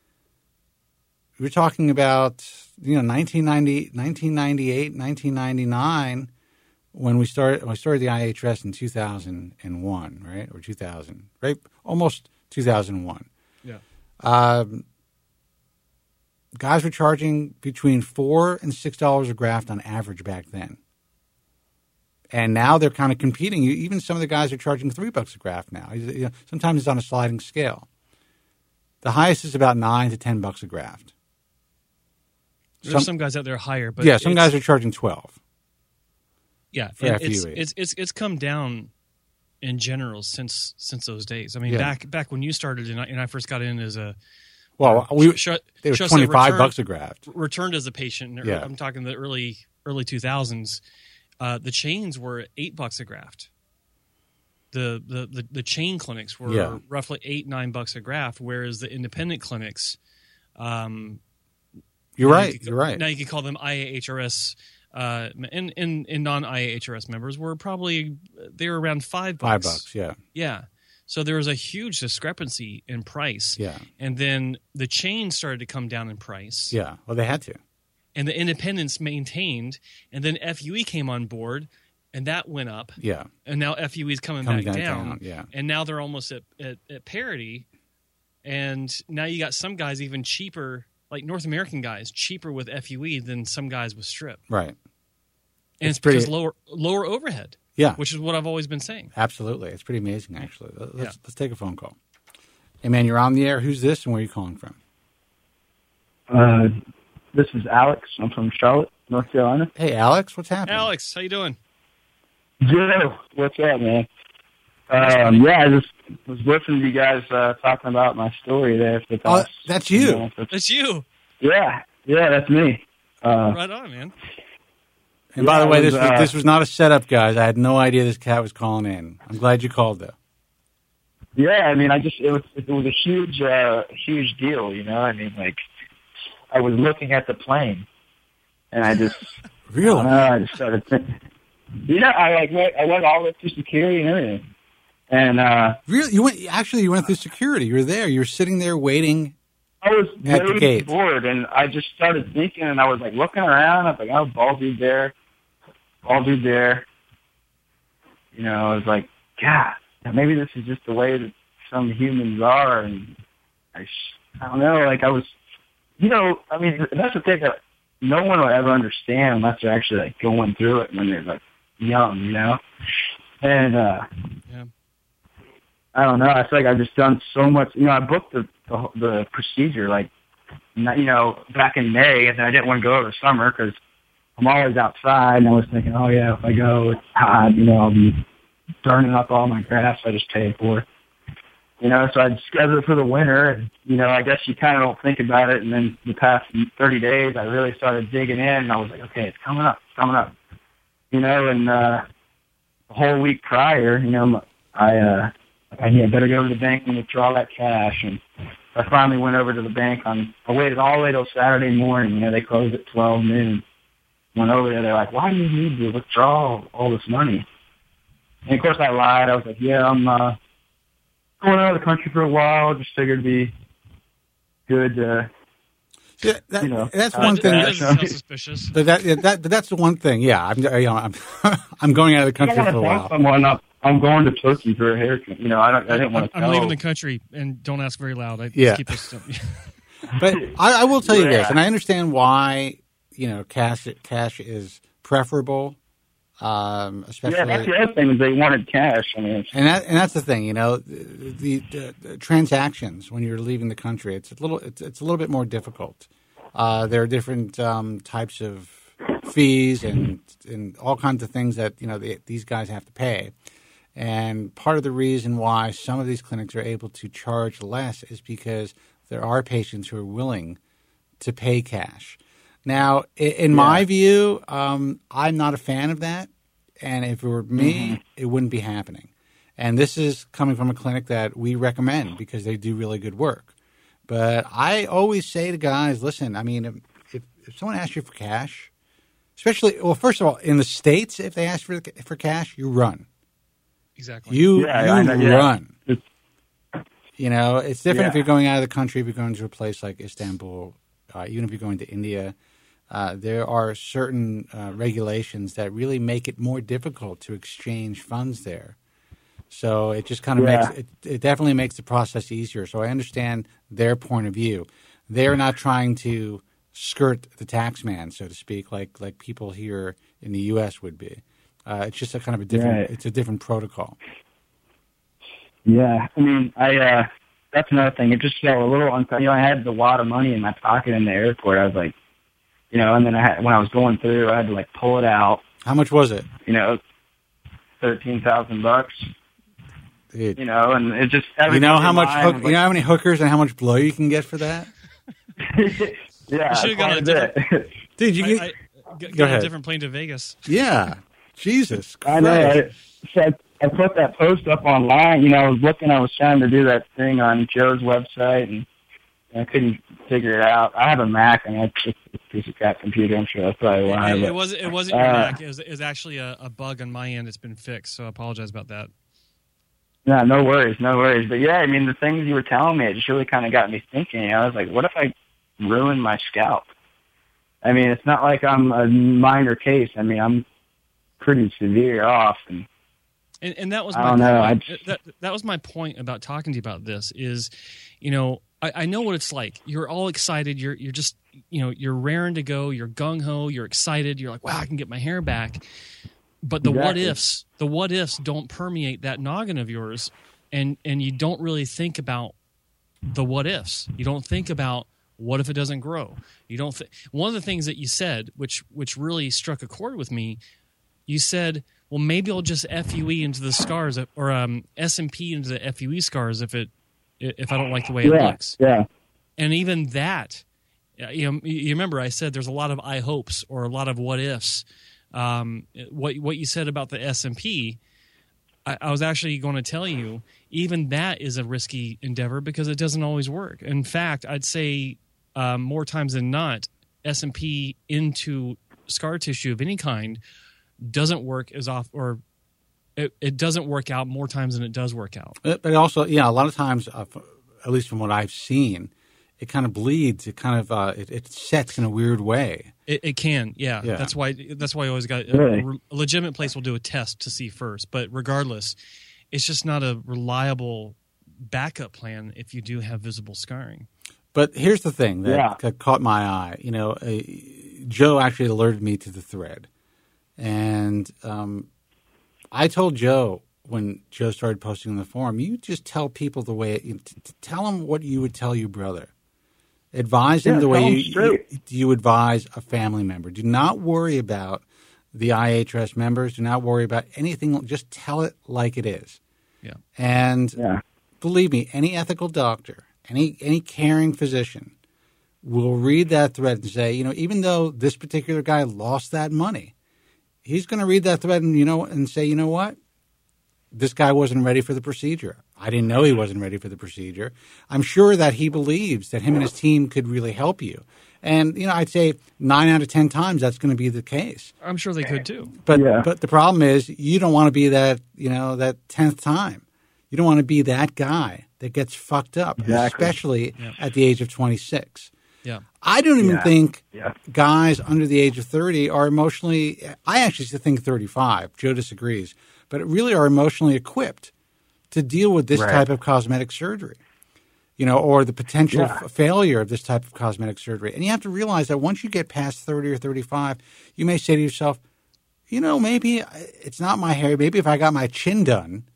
We're talking about, you know, nineteen ninety, nineteen ninety-eight, nineteen ninety-nine, when we started, when I started the I H S in two thousand one, right? Or two thousand, right? Almost two thousand one. Yeah. Um, guys were charging between four and six dollars a graft on average back then. And now they're kind of competing. Even some of the guys are charging three bucks a graft now. You know, sometimes it's on a sliding scale. The highest is about nine to ten bucks a graft. There's some, some guys out there higher, but yeah, some guys are charging twelve. Yeah, it, it's, it's it's it's come down in general since since those days. I mean, yeah. back back when you started and I, and I first got in as a well, we sh- they were twenty five bucks a graft. Returned as a patient. Yeah. I'm talking the early early two thousands. Uh, the chains were eight bucks a graft. The the the, the chain clinics were yeah. roughly eight nine bucks a graft, whereas the independent clinics. Um, You're right. You could, you're right. Now you can call them I A H R S uh, and, and, and non-I H R S members were probably, they were around five bucks. Five bucks, yeah. Yeah. So there was a huge discrepancy in price. Yeah. And then the chain started to come down in price. Yeah. Well, they had to. And the independents maintained. And then F U E came on board, and that went up. Yeah. And now F U E is coming, coming back down, down. down. Yeah. And now they're almost at, at, at parity. And now you got some guys even cheaper, like North American guys, cheaper with F U E than some guys with strip. Right. And it's, it's because pretty, lower lower overhead. Yeah. Which is what I've always been saying. Absolutely. It's pretty amazing, actually. Let's, yeah. let's take a phone call. Hey, man, you're on the air. Who's this and where are you calling from? Uh, this is Alex. I'm from Charlotte, North Carolina. Hey, Alex. What's happening? Alex, how you doing? Joe, what's up, man? Um, yeah, I just was listening to you guys uh, talking about my story there. For the past, oh, that's you. you know, for, that's you. Yeah, yeah, that's me. Uh, right on, man. And by yeah, the way, was, this was, uh, this was not a setup, guys. I had no idea this cat was calling in. I'm glad you called, though. Yeah, I mean, I just it was it was a huge, uh, huge deal, you know. I mean, like, I was looking at the plane, and I just really, I, don't know, I just started thinking. You know, I like went, I went all the way through security and everything, and uh, really, you went actually you went through security. You were there. You were sitting there waiting. I was at the very gate. bored, and I just started thinking, and I was like looking around. I was like, oh, bald dude there, bald dude there. You know, I was like, God, maybe this is just the way that some humans are, and I, I don't know. Like I was, you know, I mean, that's the thing that no one will ever understand unless they're actually like going through it when they're like young, you know. And uh, yeah. I don't know. I feel like I've just done so much. You know, I booked the the, the procedure like, you know, back in May, and then I didn't want to go over the summer because I'm always outside, and I was thinking, oh yeah, if I go, it's hot, you know, I'll be burning up all my grass I just paid for. You know, so I'd schedule it for the winter, and, you know, I guess you kind of don't think about it, and then the past thirty days, I really started digging in, and I was like, okay, it's coming up, it's coming up. You know, and uh, the whole week prior, you know, I, uh, I yeah, better go to the bank and withdraw that cash, and I finally went over to the bank on, I waited all the way till Saturday morning, you know, they closed at twelve noon. Went over there, they're like, why do you need to withdraw all this money? And of course I lied, I was like, yeah, I'm, uh, going out of the country for a while. Just figured it'd be good. Uh, yeah, that, you know, that's one thing. That doesn't sound suspicious. But that, yeah, that, but that's the one thing. Yeah, I'm, you know, I'm, I'm going out of the country for a while. Someone up, I'm going to Turkey for a haircut. You know, I don't. I didn't want to. I'm tell. leaving the country, and don't ask very loud. I yeah. Keep this But I, I will tell you yeah. this, and I understand why. You know, cash cash is preferable. Um, especially, yeah, that's the other thing is they wanted cash. I mean, and that and that's the thing, you know, the, the, the transactions when you're leaving the country, it's a little it's, it's a little bit more difficult. Uh, there are different um, types of fees and and all kinds of things that you know they, these guys have to pay. And part of the reason why some of these clinics are able to charge less is because there are patients who are willing to pay cash. Now, in my yeah. view, um, I'm not a fan of that. And if it were me, mm-hmm. it wouldn't be happening. And this is coming from a clinic that we recommend because they do really good work. But I always say to guys, listen, I mean, if, if someone asks you for cash, especially, well, first of all, in the States, if they ask for for cash, you run. Exactly. You, yeah, you know, yeah. run. It's, you know, it's different yeah. if you're going out of the country, if you're going to a place like Istanbul, uh, even if you're going to India. Uh, there are certain uh, regulations that really make it more difficult to exchange funds there. So it just kind of yeah. makes it, it definitely makes the process easier. So I understand their point of view. They're not trying to skirt the tax man, so to speak, like like people here in the U S would be. Uh, it's just a kind of a different. Right. It's a different protocol. Yeah, I mean, I uh, that's another thing. It just felt a little uncomfortable. You know, I had a lot of money in my pocket in the airport. I was like. You know, and then I had, when I was going through, I had to like pull it out. How much was it? You know, thirteen thousand bucks. Dude. You know, and it just you know how much hook, like, you know how many hookers and how much blow you can get for that. yeah, you should have gone a different. Dude, you I, I, go, go ahead. a different plane to Vegas. Yeah, Jesus Christ. I know. I, so I, I put that post up online. You know, I was looking. I was trying to do that thing on Joe's website and. and I couldn't figure it out. I have a Mac, and it's just a piece of crap computer. I'm sure that's probably why. It, but, it wasn't. It wasn't your uh, Mac. It was, it was actually a, a bug on my end. It's been fixed, so I apologize about that. No, no worries, no worries. But yeah, I mean, the things you were telling me, it just really kind of got me thinking. You know, I was like, what if I ruin my scalp? I mean, it's not like I'm a minor case. I mean, I'm pretty severe off. And, and, and that was I my don't know. point. I, That, that was my point about talking to you about this is, you know, I, I know what it's like. You're all excited. You're you're just, you know, you're raring to go. You're gung-ho. You're excited. You're like, wow, I can get my hair back. But the Exactly. what ifs, the what ifs don't permeate that noggin of yours, and and you don't really think about the what ifs. You don't think about what if it doesn't grow. You don't. Th- One of the things that you said, which which really struck a chord with me, you said, well, maybe I'll just F U E into the scars, or um, S and P into the F U E scars if it if I don't like the way it yeah, looks. yeah. And even that, you know, you remember I said there's a lot of I hopes or a lot of what ifs. Um, what what you said about the S and P, I, I was actually going to tell you, even that is a risky endeavor because it doesn't always work. In fact, I'd say um, more times than not, S and P into scar tissue of any kind doesn't work as off, or it, it doesn't work out more times than it does work out. But also, yeah, a lot of times, uh, at least from what I've seen, it kind of bleeds. It kind of uh, it, it sets in a weird way. It, it can, yeah. Yeah. That's why. That's why I always got Really? a, a legitimate place will do a test to see first. But regardless, it's just not a reliable backup plan if you do have visible scarring. But here's the thing that, Yeah. that caught my eye. You know, uh, Joe actually alerted me to the thread, and um, I told Joe when Joe started posting on the forum, you just tell people the way. You, t- t- tell them what you would tell your brother. Advise them Yeah, the way tell 'em you, you straight. you advise a family member. Do not worry about the I H R S members. Do not worry about anything. Just tell it like it is. Yeah. And Yeah. believe me, any ethical doctor, any any caring physician will read that thread and say, you know, even though this particular guy lost that money, he's going to read that thread and you know and say, you know what? This guy wasn't ready for the procedure. I didn't know he wasn't ready for the procedure. I'm sure that he believes that him and his team could really help you. And, you know, I'd say nine out of ten times that's going to be the case. I'm sure they could too. But Yeah. but the problem is you don't want to be that, you know, that tenth time. You don't want to be that guy that gets fucked up, Exactly. especially Yeah. at the age of twenty-six. Yeah. I don't even Yeah. think Yeah. guys under the age of thirty are emotionally – I actually think thirty-five. Joe disagrees. But really are emotionally equipped to deal with this Right. type of cosmetic surgery, you know, or the potential Yeah. f- failure of this type of cosmetic surgery. And you have to realize that once you get past thirty or thirty-five, you may say to yourself, you know, maybe it's not my hair. Maybe if I got my chin done,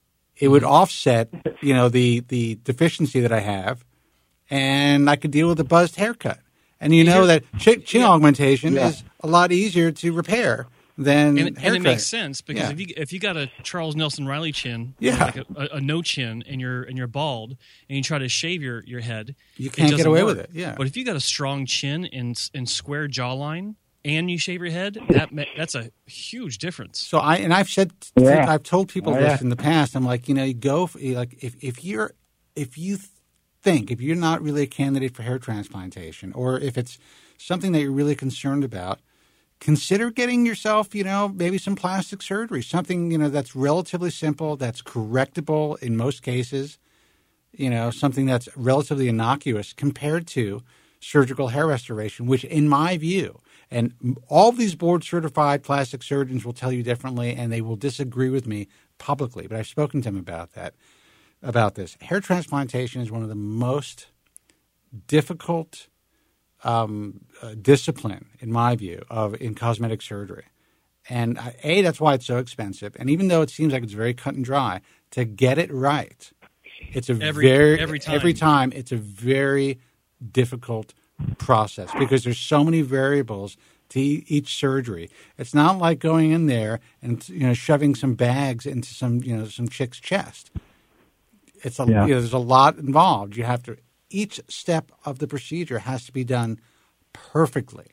it would offset, you know, the, the deficiency that I have, and I could deal with a buzzed haircut. And you know that chin, chin augmentation Yeah. is a lot easier to repair than And, and it haircut. makes sense because Yeah. if you if you got a Charles Nelson Riley chin, Yeah. like a, a, a no chin, and you're and you're bald, and you try to shave your, your head, You it can't get doesn't away work. with it, yeah. But if you got a strong chin and and square jawline, and you shave your head, that ma- that's a huge difference. So I and I've said Yeah. I've told people Oh, this yeah. in the past. I'm like, you know, you go for, like if if you're if you think if you're not really a candidate for hair transplantation, or if it's something that you're really concerned about, consider getting yourself, you know, maybe some plastic surgery, something, you know, that's relatively simple, that's correctable in most cases, you know, something that's relatively innocuous compared to surgical hair restoration, which in my view, and all these board certified plastic surgeons will tell you differently, and they will disagree with me publicly, but I've spoken to them about that, about this. Hair transplantation is one of the most difficult Um, uh, discipline, in my view, of in cosmetic surgery. And uh, A, that's why it's so expensive. And even though it seems like it's very cut and dry, to get it right, it's a Every- very every time. every time it's a very difficult process because there's so many variables to e- each surgery. It's not like going in there and you know shoving some bags into some you know some chick's chest. It's a Yeah. you know, there's a lot involved. You have to. Each step of the procedure has to be done perfectly.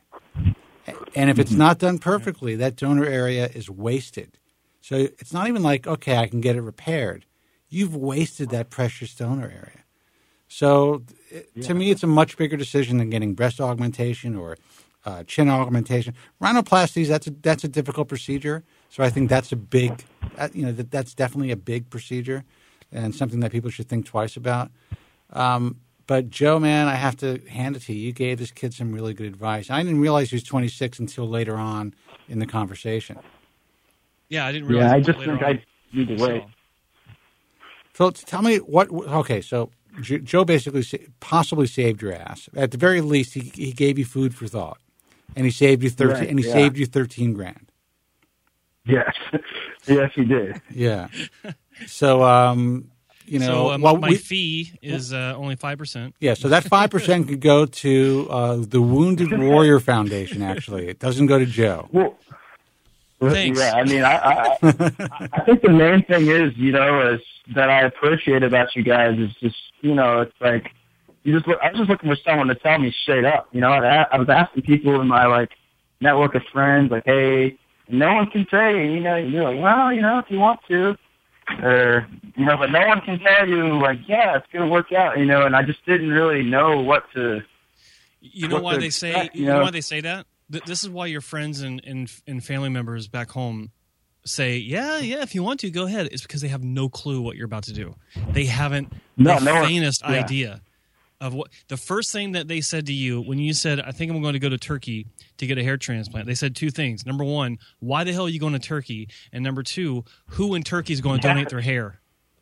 And if it's not done perfectly, that donor area is wasted. So it's not even like, okay, I can get it repaired. You've wasted that precious donor area. So it, yeah. to me, it's a much bigger decision than getting breast augmentation or uh, chin augmentation. Rhinoplasties, that's a, that's a difficult procedure. So I think that's a big, you know, that, that's definitely a big procedure and something that people should think twice about. Um, but Joe, man, I have to hand it to you. You gave this kid some really good advice. I didn't realize he was twenty-six until later on in the conversation. Yeah, I didn't realize. Yeah, I just think on. I need to wait. So tell me what. Okay, so Joe basically possibly saved your ass. At the very least, he he gave you food for thought, and he saved you thirteen. Right, and he yeah. saved you thirteen grand. Yes, yes, he did. Yeah. So, um, you know, so, um, well, my we, fee is uh, only five percent. Yeah, so that five percent could go to uh, the Wounded Warrior Foundation. Actually, it doesn't go to Joe. Well, Thanks. Yeah, I mean, I, I, I think the main thing is, you know, is that I appreciate about you guys is just, you know, it's like you just. Look, I was just looking for someone to tell me straight up. You know, I, I was asking people in my like network of friends, like, hey, and no one can say, you know, you're like, well, you know, if you want to, or you know, but no one can tell you, like, yeah, it's gonna work out, you know. And I just didn't really know what to. You know why they say? Expect, you you know? know why they say that? This is why your friends and, and and family members back home say, yeah, yeah, if you want to, go ahead. It's because they have no clue what you're about to do. They haven't no, the no faintest one, yeah. idea of what. The first thing that they said to you when you said, I think I'm going to go to Turkey to get a hair transplant, they said two things. Number one, why the hell are you going to Turkey? And number two, who in Turkey is going to donate their hair?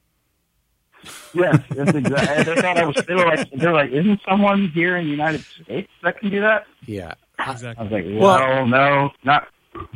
Yes, that's exactly. They thought I was. They were like, they were like, isn't someone here in the United States that can do that? Yeah, exactly. I was like, well, well no, not.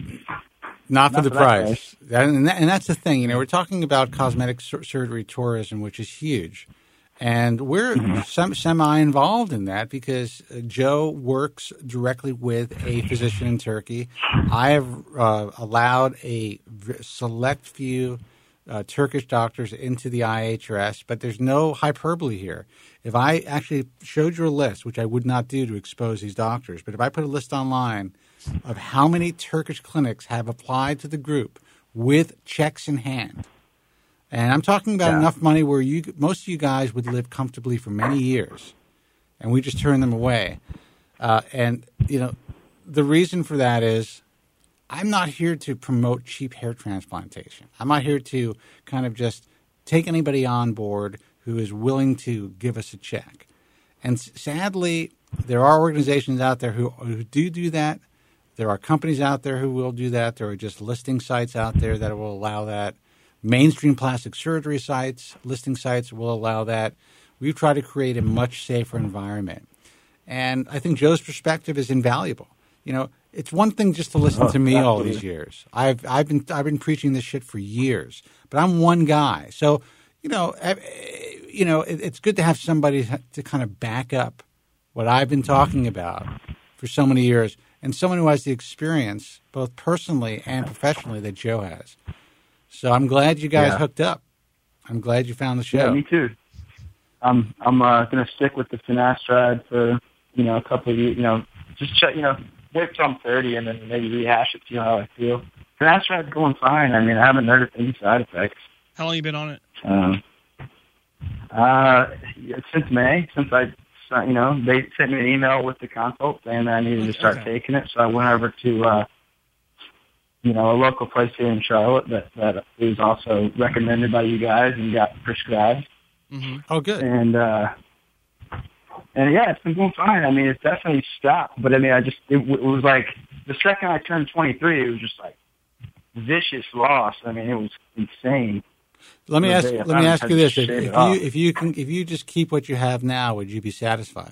Not for Not the for that price. price. And, that, and that's the thing. You know, we're talking about cosmetic sur- surgery tourism, which is huge. And we're Mm-hmm. sem- semi-involved in that because uh, Joe works directly with a physician in Turkey. I have uh, allowed a v- select few uh, Turkish doctors into the I H R S, but there's no hyperbole here. If I actually showed you a list, which I would not do to expose these doctors, but if I put a list online of how many Turkish clinics have applied to the group with checks in hand. And I'm talking about Yeah. enough money where you, most of you guys would live comfortably for many years, and we just turn them away. Uh, and, you know, the reason for that is I'm not here to promote cheap hair transplantation. I'm not here to kind of just take anybody on board who is willing to give us a check. And sadly, there are organizations out there who, who do do that. There are companies out there who will do that. There are just listing sites out there that will allow that. Mainstream plastic surgery sites, listing sites will allow that. We've tried to create a much safer environment. And I think Joe's perspective is invaluable. You know, it's one thing just to listen Oh, to me all absolutely. these years. I've I've been I've been preaching this shit for years, but I'm one guy. So, you know, eh, you know, it, it's good to have somebody to kind of back up what I've been talking about for so many years. And someone who has the experience, both personally and professionally, that Joe has. So I'm glad you guys Yeah. hooked up. I'm glad you found the show. Yeah, me too. I'm I'm uh, gonna stick with the finasteride for you know a couple of years. You know, just check. You know, wait till I'm thirty and then maybe rehash it. See how I feel. Finasteride's going fine. I mean, I haven't noticed any side effects. How long you been on it? Um, uh, since May, since I. So, you know, they sent me an email with the consult saying that I needed to start Okay. taking it. So I went over to, uh, you know, a local place here in Charlotte that, that was also recommended by you guys and got prescribed. Mm-hmm. Oh, good. And, uh, and yeah, it's been going fine. I mean, it's definitely stopped. But I mean, I just, it, it was like, the second I turned twenty-three, it was just like vicious loss. I mean, it was insane. Let me So ask. they- Let I me just ask had you to this: if, shave if it off. you if you can if you just keep what you have now, would you be satisfied?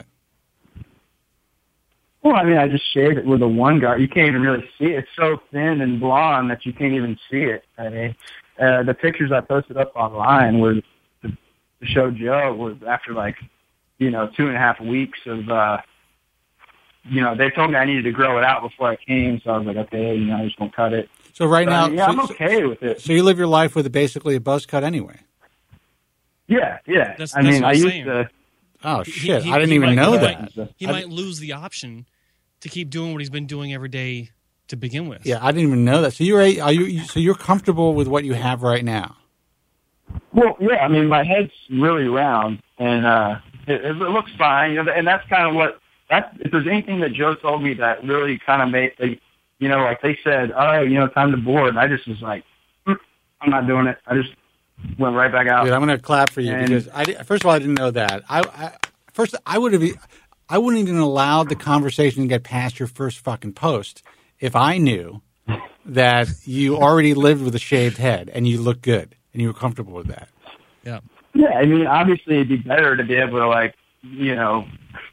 Well, I mean, I just shaved it with a one guard. You can't even really see it. It's so thin and blonde that you can't even see it. I mean, uh, the pictures I posted up online were to, to show Joe was after like, you know, two and a half weeks of, uh, you know, they told me I needed to grow it out before I came. So I was like, okay, you know, I just won't cut it. So right But, now, I mean, yeah, so, I'm okay with it. So you live your life with basically a buzz cut anyway. Yeah, yeah. That's- I that's mean, what I I'm used saying. to. Oh He- shit! he- I didn't he even might- know he that. might- He I might lose the option to keep doing what he's been doing every day to begin with. Yeah, I didn't even know that. So you're a- are you so you're comfortable with what you have right now? Well, yeah. I mean, my head's really round, and uh, it, it looks fine. You know, and that's kind of what that's. If there's anything that Joe told me that really kind of made, they, you know, like they said, oh, you know, time to board, and I just was like, mm, I'm not doing it. I just went right back out. Dude, I'm going to clap for you and, because I first of all I didn't know that. I, I first I would have I wouldn't even allowed the conversation to get past your first fucking post if I knew that you already lived with a shaved head and you looked good and you were comfortable with that. Yeah. Yeah, I mean, obviously it'd be better to be able to, like, you know,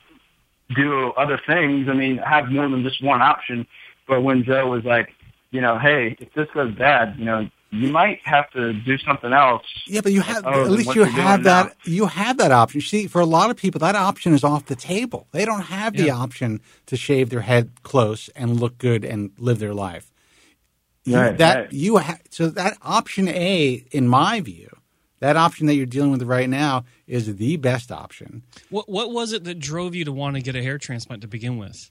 do other things. I mean, have more than just one option. But when Joe was like, you know, hey, if this goes bad, you know, you might have to do something else. Yeah, but you have at least you have that now. you have that option. See, for a lot of people, that option is off the table. They don't have the yeah. option to shave their head close and look good and live their life. Right, you, that right. you ha- so that option A, in my view, that option that you're dealing with right now is the best option. What what was it that drove you to want to get a hair transplant to begin with?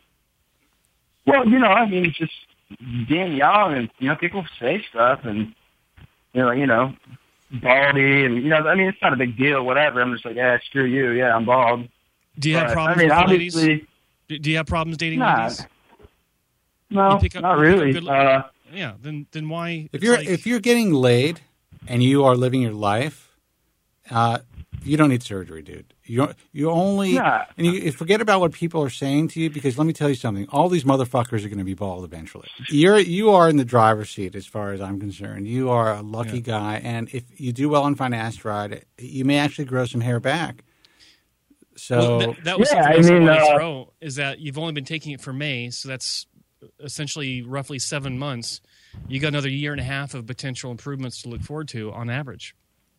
Well, you know, I mean, it's just being young, and you know, people say stuff, and you know, you know, baldy, and you know, I mean, it's not a big deal, whatever. I'm just like, yeah, screw you, yeah, I'm bald. Do you but, have problems I mean, with obviously, ladies? Do, do you have problems dating nah, ladies? No, pick up, not really. Good, uh, yeah, then then why? If you're like, if you're getting laid and you are living your life, uh, you don't need surgery, dude. You you only yeah. and you forget about what people are saying to you, because let me tell you something. All these motherfuckers are going to be bald eventually. You're you are in the driver's seat as far as I'm concerned. You are a lucky yeah. guy, and if you do well on finasteride, you may actually grow some hair back. So well, that, that was yeah, something else I mean, I wanted uh, to throw, is that you've only been taking it for May, so that's essentially roughly seven months. You got another year and a half of potential improvements to look forward to on average.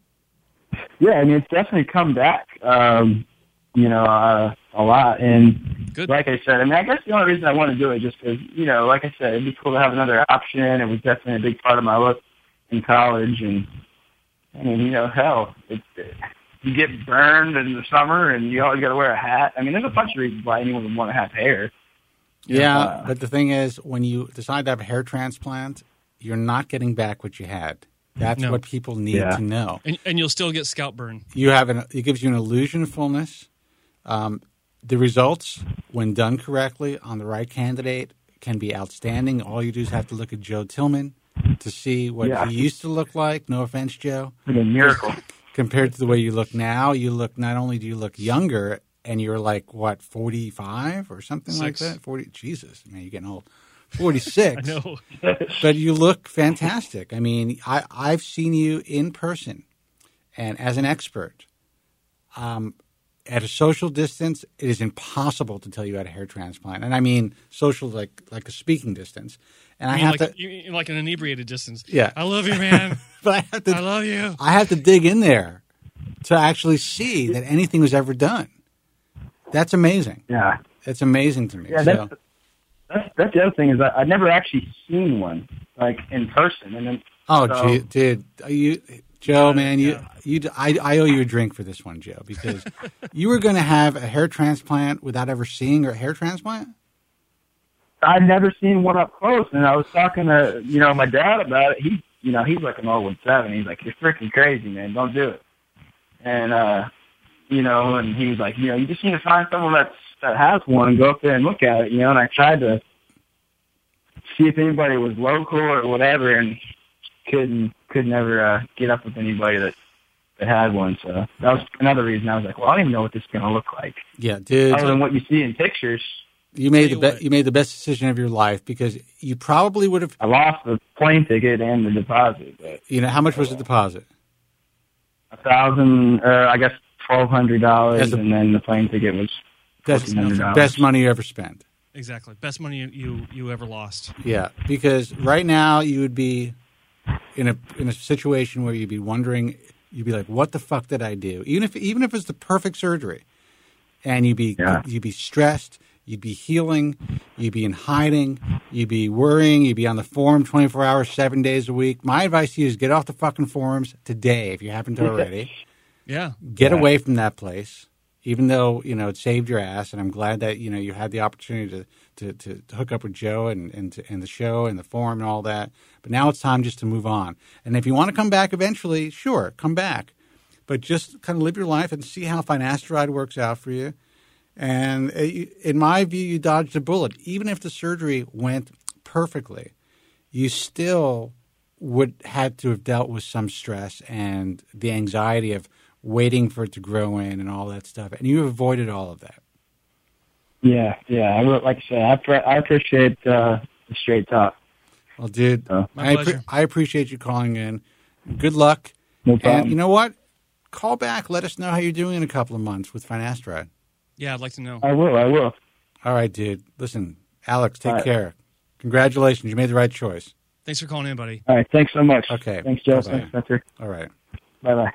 Yeah, I mean, it's definitely come back, um, you know, uh, a lot. And Good. Like I said, I mean, I guess the only reason I want to do it is just because, you know, like I said, it'd be cool to have another option. It was definitely a big part of my look in college. And, I mean, you know, hell, it, it, you get burned in the summer and you always got to wear a hat. I mean, there's a bunch of reasons why anyone would want to have hair. Yeah, uh, but the thing is, when you decide to have a hair transplant, you're not getting back what you had. That's no. what people need yeah. to know. And, and you'll still get scalp burn. You have an, it gives you an illusion of fullness. Um, the results, when done correctly on the right candidate, can be outstanding. All you do is have to look at Joe Tillman to see what yeah. he used to look like. No offense, Joe. Like a miracle. Compared to the way you look now, you look, not only do you look younger, and you're like, what, forty-five or something Six. like that? forty Jesus, man, you're getting old. forty-six. I know. But you look fantastic. I mean, I, I've seen you in person, and as an expert, um, at a social distance, it is impossible to tell you had a hair transplant. And I mean social, like like a speaking distance. And I You mean have like, to, you mean like an inebriated distance. Yeah. I love you, man. but I have to, I love you. I have to dig in there to actually see that anything was ever done. That's amazing. Yeah. It's amazing to me. Yeah, so. that's, that's, that's the other thing is that I've never actually seen one, like, in person. And then, Oh, so, gee, dude, you, Joe, man, you, yeah. you, I, I owe you a drink for this one, Joe, because you were going to have a hair transplant without ever seeing a hair transplant. I'd never seen one up close, and I was talking to, you know, my dad about it. He, you know, he's like an old one seven. He's like, you're freaking crazy, man. Don't do it. And, uh, you know, and he was like, you know, you just need to find someone that's, that has one and go up there and look at it, you know. And I tried to see if anybody was local or whatever, and couldn't, could never uh, get up with anybody that, that had one. So that was another reason I was like, well, I don't even know what this is going to look like. Yeah, dude. Other than what you see in pictures. You made the be- you made the best decision of your life, because you probably would have. I lost the plane ticket and the deposit. But, you know, how much was the deposit? A thousand, or I guess twelve hundred dollars, and then the plane ticket was fourteen hundred dollars. Best money you ever spent. Exactly, best money you, you you ever lost. Yeah, because right now you would be in a in a situation where you'd be wondering, you'd be like, "What the fuck did I do?" Even if even if it's the perfect surgery, and you'd be yeah. you'd be stressed. You'd be healing, you'd be in hiding, you'd be worrying, you'd be on the forum twenty-four hours, seven days a week. My advice to you is get off the fucking forums today if you haven't already. Yeah. Get yeah. away from that place, even though, you know, it saved your ass. And I'm glad that, you know, you had the opportunity to, to, to, to hook up with Joe and, and, to, and the show and the forum and all that. But now it's time just to move on. And if you want to come back eventually, sure, come back. but just kind of live your life and see how finasteride works out for you. And in my view, you dodged a bullet. Even if the surgery went perfectly, you still would have to have dealt with some stress and the anxiety of waiting for it to grow in and all that stuff. And you avoided all of that. Yeah, yeah. I will, like I said, I, pre- I appreciate uh, the straight talk. Well, dude, uh, I, pre- I appreciate you calling in. Good luck. No problem. And you know what? Call back. Let us know how you're doing in a couple of months with finasteride. Yeah, I'd like to know. I will. I will. All right, dude. Listen, Alex, take right. care. Congratulations. You made the right choice. Thanks for calling in, buddy. All right. Thanks so much. Okay. Thanks, Joe. Bye-bye. Thanks, Spencer. All right. Bye-bye.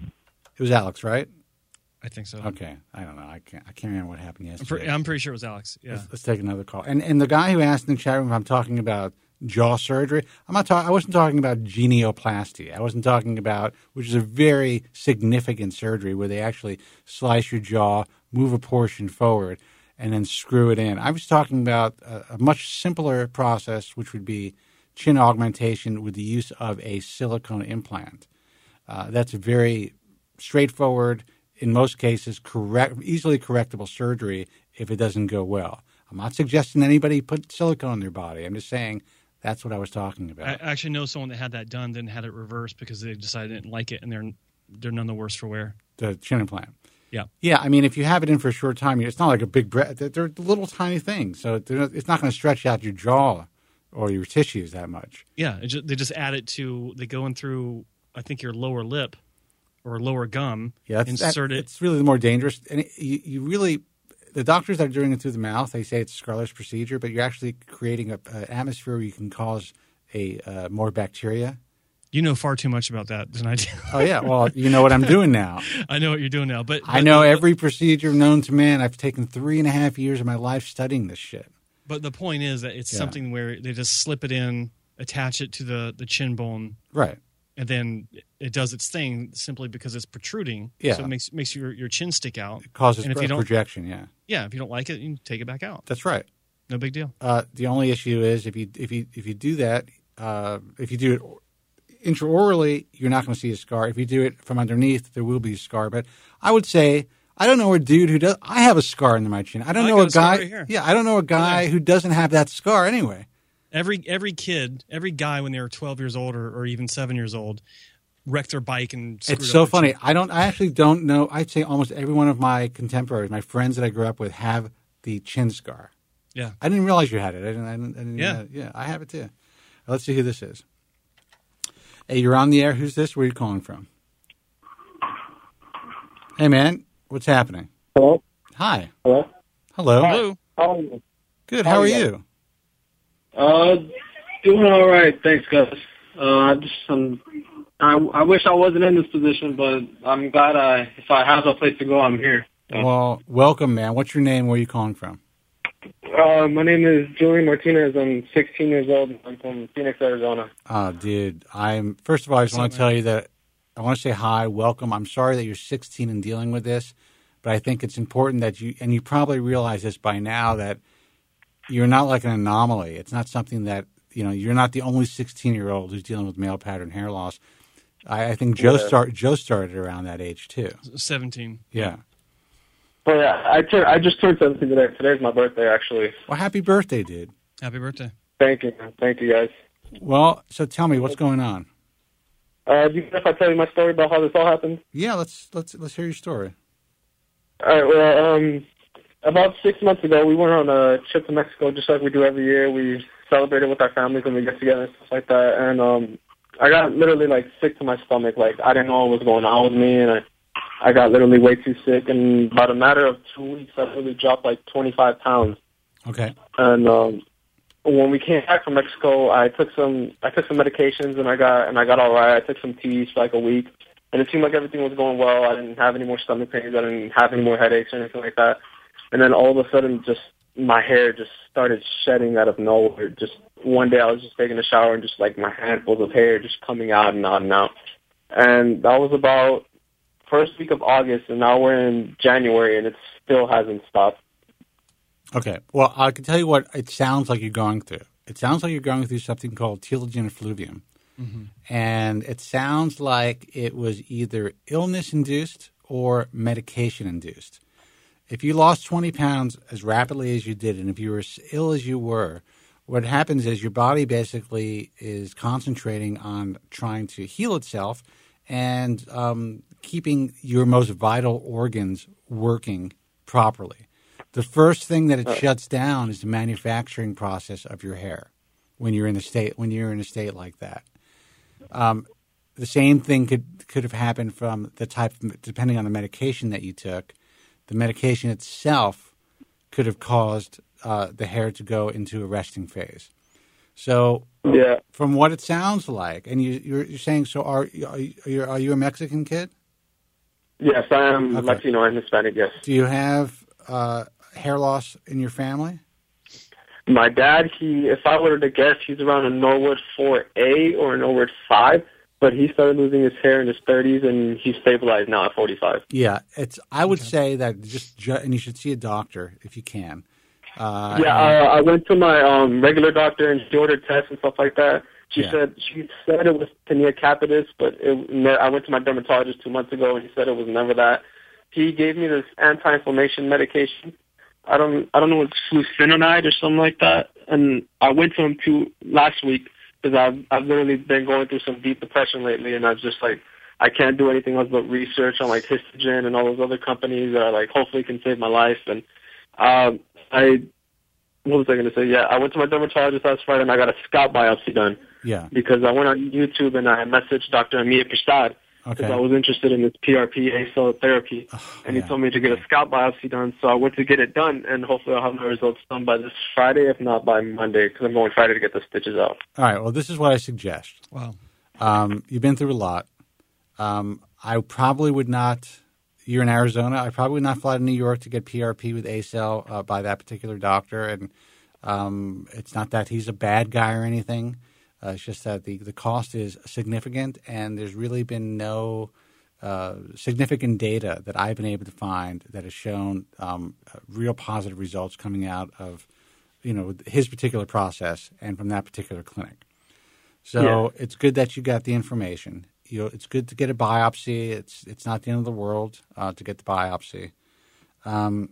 It was Alex, right? I think so. Okay. I don't know. I can't I can't remember what happened I'm, yesterday. pre- I'm pretty sure it was Alex. Yeah. Let's, let's take another call. And and the guy who asked in the chat room if I'm talking about jaw surgery, I'm not talking I wasn't talking about genioplasty. I wasn't talking about, which is a very significant surgery where they actually slice your jaw, move a portion forward, and then screw it in. I was talking about a, a much simpler process, which would be chin augmentation with the use of a silicone implant. Uh, that's a very straightforward, in most cases, correct, easily correctable surgery if it doesn't go well. I'm not suggesting anybody put silicone in their body. I'm just saying that's what I was talking about. I actually know someone that had that done, then had it reversed because they decided they didn't like it, and they're they're none the worse for wear. The chin implant. Yeah. Yeah, I mean, if you have it in for a short time, it's not like a big breath. They're little tiny things, so it's not going to stretch out your jaw or your tissues that much. Yeah, it just, they just add it to, they go in through, I think, your lower lip or lower gum, yeah, insert that, it. It's really more dangerous. And it, you, you really, the doctors that are doing it through the mouth, they say it's a Scarlett's procedure, but you're actually creating an atmosphere where you can cause a uh, more bacteria. You know far too much about that than I do. Oh, yeah. Well, you know what I'm doing now. I know what you're doing now. but, but I know the, every procedure known to man. I've taken three and a half years of my life studying this shit. But the point is that it's yeah. something where they just slip it in, attach it to the, the chin bone. Right. And then it does its thing simply because it's protruding. Yeah. So it makes makes your, your chin stick out. It causes and if you don't, projection, yeah. Yeah, if you don't like it, you can take it back out. That's right. No big deal. Uh, the only issue is if you if you if you do that, uh, if you do it intraorally, you're not going to see a scar. If you do it from underneath, there will be a scar. But I would say I don't know a dude who does. I have a scar under my chin. I don't I know got a a scar guy. right here. Yeah, I don't know a guy who doesn't have that scar anyway. Every every kid, every guy when they were twelve years old or, or even seven years old, wrecked their bike and screwed It's so up their funny. chin. I don't. I actually don't know. I'd say almost every one of my contemporaries, my friends that I grew up with, have the chin scar. Yeah, I didn't realize you had it. I didn't. I didn't, I didn't yeah, uh, yeah. I have it too. Let's see who this is. Hey, you're on the air. Who's this? Where are you calling from? Hey, man. What's happening? Hello. Hi. Hello. Hello. Hello. How are you? Good. How, How are you? you? Uh, doing all right. Thanks, guys. Uh, I just um, I I wish I wasn't in this position, but I'm glad I if I have a place to go, I'm here. So. Well, welcome, man. What's your name? Where are you calling from? Uh, my name is Julian Martinez. I'm sixteen years old. I'm from Phoenix, Arizona. Oh, dude. I'm first of all, I just want to tell you that I want to say hi, welcome. I'm sorry that you're sixteen and dealing with this, but I think it's important that you, and you probably realize this by now, that you're not like an anomaly. It's not something that, you know, you're not the only sixteen-year-old who's dealing with male pattern hair loss. I, I think Joe yeah. start Joe started around that age too. seventeen. Yeah. Well, yeah, I tur- I just turned seventeen today. Today's my birthday, actually. Well, happy birthday, dude. Happy birthday. Thank you. Thank you, guys. Well, so tell me, what's going on? Uh, do you mind if I tell you my story about how this all happened? Yeah, let's let's let's hear your story. All right. Well, um, about six months ago, we went on a trip to Mexico, just like we do every year. We celebrated with our families when we get together and stuff like that. And um, I got literally like sick to my stomach. Like I didn't know what was going on with me, and I I got literally way too sick. And about a matter of two weeks, I really dropped like twenty-five pounds. Okay. And um, when we came back from Mexico, I took some I took some medications, and I got and I got all right. I took some teas for like a week, and it seemed like everything was going well. I didn't have any more stomach pains. I didn't have any more headaches or anything like that. And then all of a sudden, just my hair just started shedding out of nowhere. Just one day, I was just taking a shower, and just like my handfuls of hair just coming out and out and out. And that was about first week of August, and now we're in January, and it still hasn't stopped. Okay. Well, I can tell you what it sounds like you're going through. It sounds like you're going through something called telogen effluvium. Mm-hmm. And it sounds like it was either illness-induced or medication-induced. If you lost twenty pounds as rapidly as you did, and if you were as ill as you were, what happens is your body basically is concentrating on trying to heal itself and um, keeping your most vital organs working properly. The first thing that it shuts down is the manufacturing process of your hair when you're in a state when you're in a state like that. Um, the same thing could could have happened from the type of, depending on the medication that you took. The medication itself could have caused uh, the hair to go into a resting phase. So, yeah. From what it sounds like, and you, you're, you're saying, so are are you, are you a Mexican kid? Yes, I am Okay. Latino and Hispanic, yes. Do you have uh, hair loss in your family? My dad, he, if I were to guess, he's around a Norwood four A or a Norwood five, but he started losing his hair in his thirties, and he's stabilized now at forty-five. Yeah, it's. I would okay. say that just, ju- and you should see a doctor if you can. Uh, yeah, and, uh, I went to my um, regular doctor, and she ordered tests and stuff like that. She yeah. said she said it was tinea capitis, but it, I went to my dermatologist two months ago, and he said it was never that. He gave me this anti-inflammation medication. I don't, I don't know, it's fluocinolone or something like that. And I went to him two last week because I've, I've literally been going through some deep depression lately, and I was just like, I can't do anything else but research on like Histogen and all those other companies that are like hopefully can save my life. And um, I, what was I going to say? Yeah, I went to my dermatologist last Friday, and I got a scalp biopsy done. Yeah. Because I went on YouTube and I messaged Doctor Amir Prasad. Because Okay. I was interested in this P R P A cell therapy, oh, and he yeah. told me to get a scalp biopsy done. So I went to get it done, and hopefully I'll have my results done by this Friday, if not by Monday, because I'm going Friday to get the stitches out. All right. Well, this is what I suggest. Wow. Um, you've been through a lot. Um, I probably would not. You're in Arizona. I probably would not fly to New York to get P R P with A cell uh, by that particular doctor. And um, it's not that he's a bad guy or anything. Uh, it's just that the, the cost is significant, and there's really been no uh, significant data that I've been able to find that has shown um, real positive results coming out of, you know, his particular process and from that particular clinic. So Yeah. it's good that you got the information. You know, it's good to get a biopsy. It's it's not the end of the world uh, to get the biopsy. Um,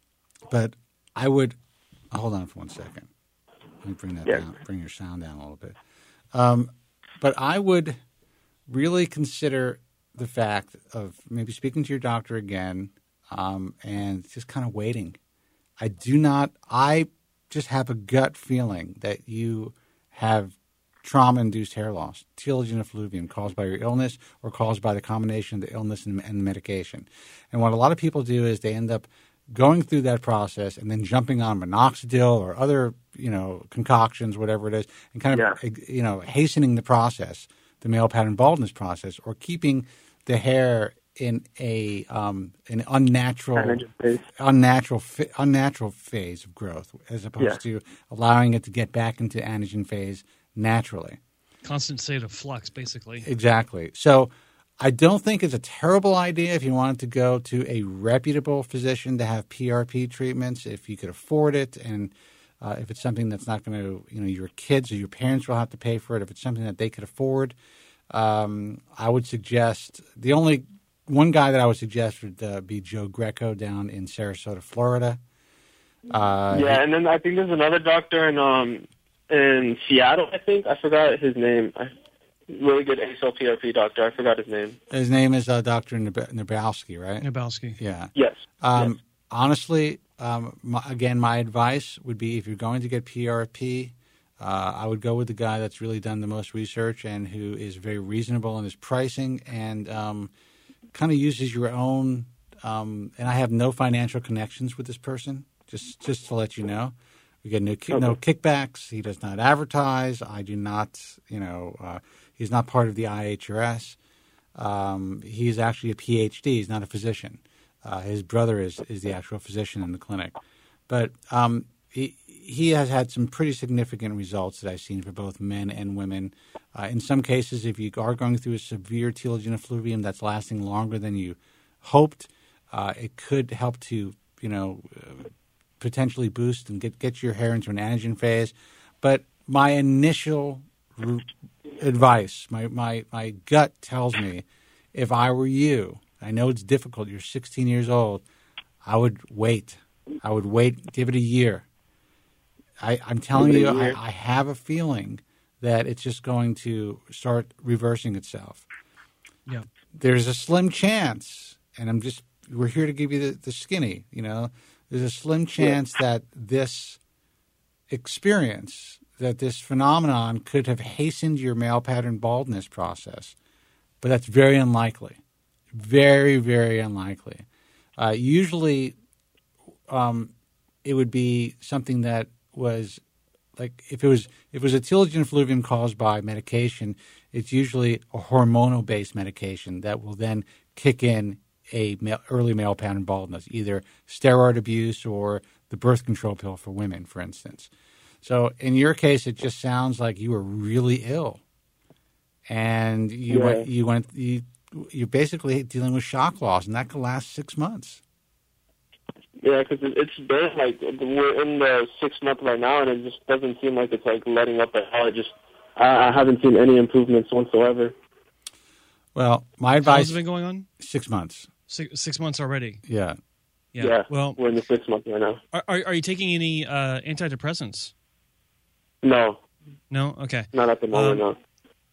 but I would hold on for one second. Let me bring that Yeah. down. Bring your sound down a little bit. Um, but I would really consider the fact of maybe speaking to your doctor again um, and just kind of waiting. I do not. I just have a gut feeling that you have trauma-induced hair loss, telogen effluvium, caused by your illness or caused by the combination of the illness and, and medication. And what a lot of people do is they end up going through that process and then jumping on minoxidil or other, you know, concoctions, whatever it is, and kind of, yeah. you know, hastening the process, the male pattern baldness process, or keeping the hair in a um, an unnatural, unnatural, unnatural phase of growth, as opposed yeah. to allowing it to get back into anagen phase naturally. Constant state of flux, basically. Exactly. So I don't think it's a terrible idea if you wanted to go to a reputable physician to have P R P treatments, if you could afford it, and uh, if it's something that's not going to, you know, your kids or your parents will have to pay for it, if it's something that they could afford. Um, I would suggest the only one guy that I would suggest would uh, be Joe Greco down in Sarasota, Florida. Uh, yeah, and then I think there's another doctor in um in Seattle. I think I forgot his name. I, really good A C L P R P doctor. I forgot his name. His name is uh, Doctor Nabowski, right? Nabowski. Yeah. Yes. Um, yes. Honestly, um, my, again, my advice would be if you're going to get P R P, uh, I would go with the guy that's really done the most research and who is very reasonable in his pricing and um, kind of uses your own. Um, and I have no financial connections with this person, just just to let you know. We get no, okay. no kickbacks. He does not advertise. I do not, you know, uh, he's not part of the I H R S. Um, he is actually a P H D. He's not a physician. Uh, his brother is, is the actual physician in the clinic. But um, he, he has had some pretty significant results that I've seen for both men and women. Uh, in some cases, if you are going through a severe telogen effluvium that's lasting longer than you hoped, uh, it could help to, you know, uh, potentially boost and get, get your hair into an anagen phase. But my initial advice. My, my, my gut tells me if I were you, I know it's difficult, you're sixteen years old, I would wait. I would wait, give it a year. I, I'm telling you, I, I have a feeling that it's just going to start reversing itself. Yeah. There's a slim chance, and I'm just, we're here to give you the, the skinny, you know, there's a slim chance yeah. that this experience, that this phenomenon could have hastened your male pattern baldness process. But that's very unlikely. Very, very unlikely. Uh, usually um, it would be something that was like if it was if it was a telogen effluvium caused by medication, it's usually a hormonal based medication that will then kick in a male, early male pattern baldness, either steroid abuse or the birth control pill for women, for instance. So in your case, it just sounds like you were really ill, and you yeah. went you went you you're basically dealing with shock loss, and that could last six months. Yeah, because it's been like we're in the sixth month right now, and it just doesn't seem like it's like letting up at all. It just I, I haven't seen any improvements whatsoever. Well, my advice. How has it been going on? Six months. Six, six months already. Yeah. yeah. Yeah. Well, we're in the sixth month right now. Are are, are you taking any uh, antidepressants? No. No. Okay. Not at the moment. Um, no.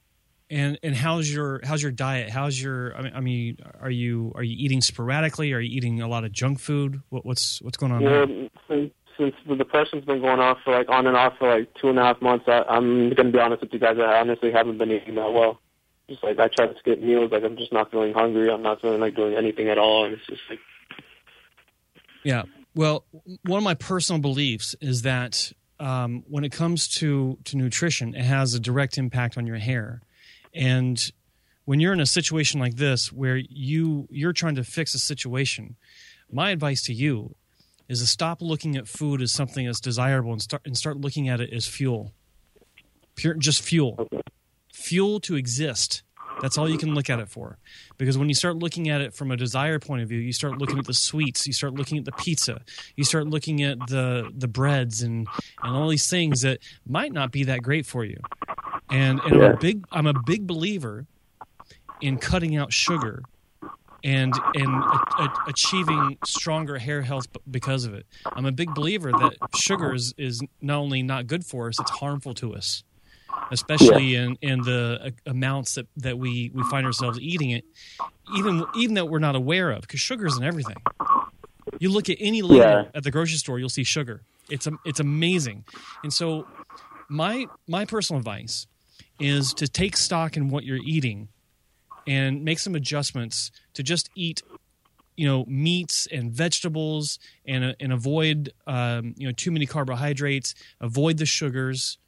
And and how's your how's your diet? How's your I mean, I mean are you are you eating sporadically? Are you eating a lot of junk food? What, what's what's going on Well, there? since, since the depression's been going on for like on and off for like two and a half months, I, I'm gonna be honest with you guys. I honestly haven't been eating that well. Just like I try to skip meals, like I'm just not feeling hungry. I'm not feeling like doing anything at all, and it's just like. Yeah. Well, one of my personal beliefs is that um, when it comes to to nutrition, it has a direct impact on your hair. And when you're in a situation like this where you, you're trying to fix a situation, my advice to you is to stop looking at food as something that's desirable and start and start looking at it as fuel. Pure, just fuel. Okay. Fuel to exist. That's all you can look at it for. Because when you start looking at it from a desire point of view, you start looking at the sweets, you start looking at the pizza, you start looking at the, the breads and, and all these things that might not be that great for you. And, and yeah. I'm a big I'm a big believer in cutting out sugar and and a, a, achieving stronger hair health because of it. I'm a big believer that sugar is, is not only not good for us, it's harmful to us, especially yeah. in, in the uh, amounts that, that we, we find ourselves eating it, even even that we're not aware of, because sugar is in everything. You look at any label yeah. at the grocery store, you'll see sugar. It's a, it's amazing. And so my my personal advice is to take stock in what you're eating and make some adjustments to just eat, you know, meats and vegetables and uh, and avoid um, you know too many carbohydrates, avoid the sugars,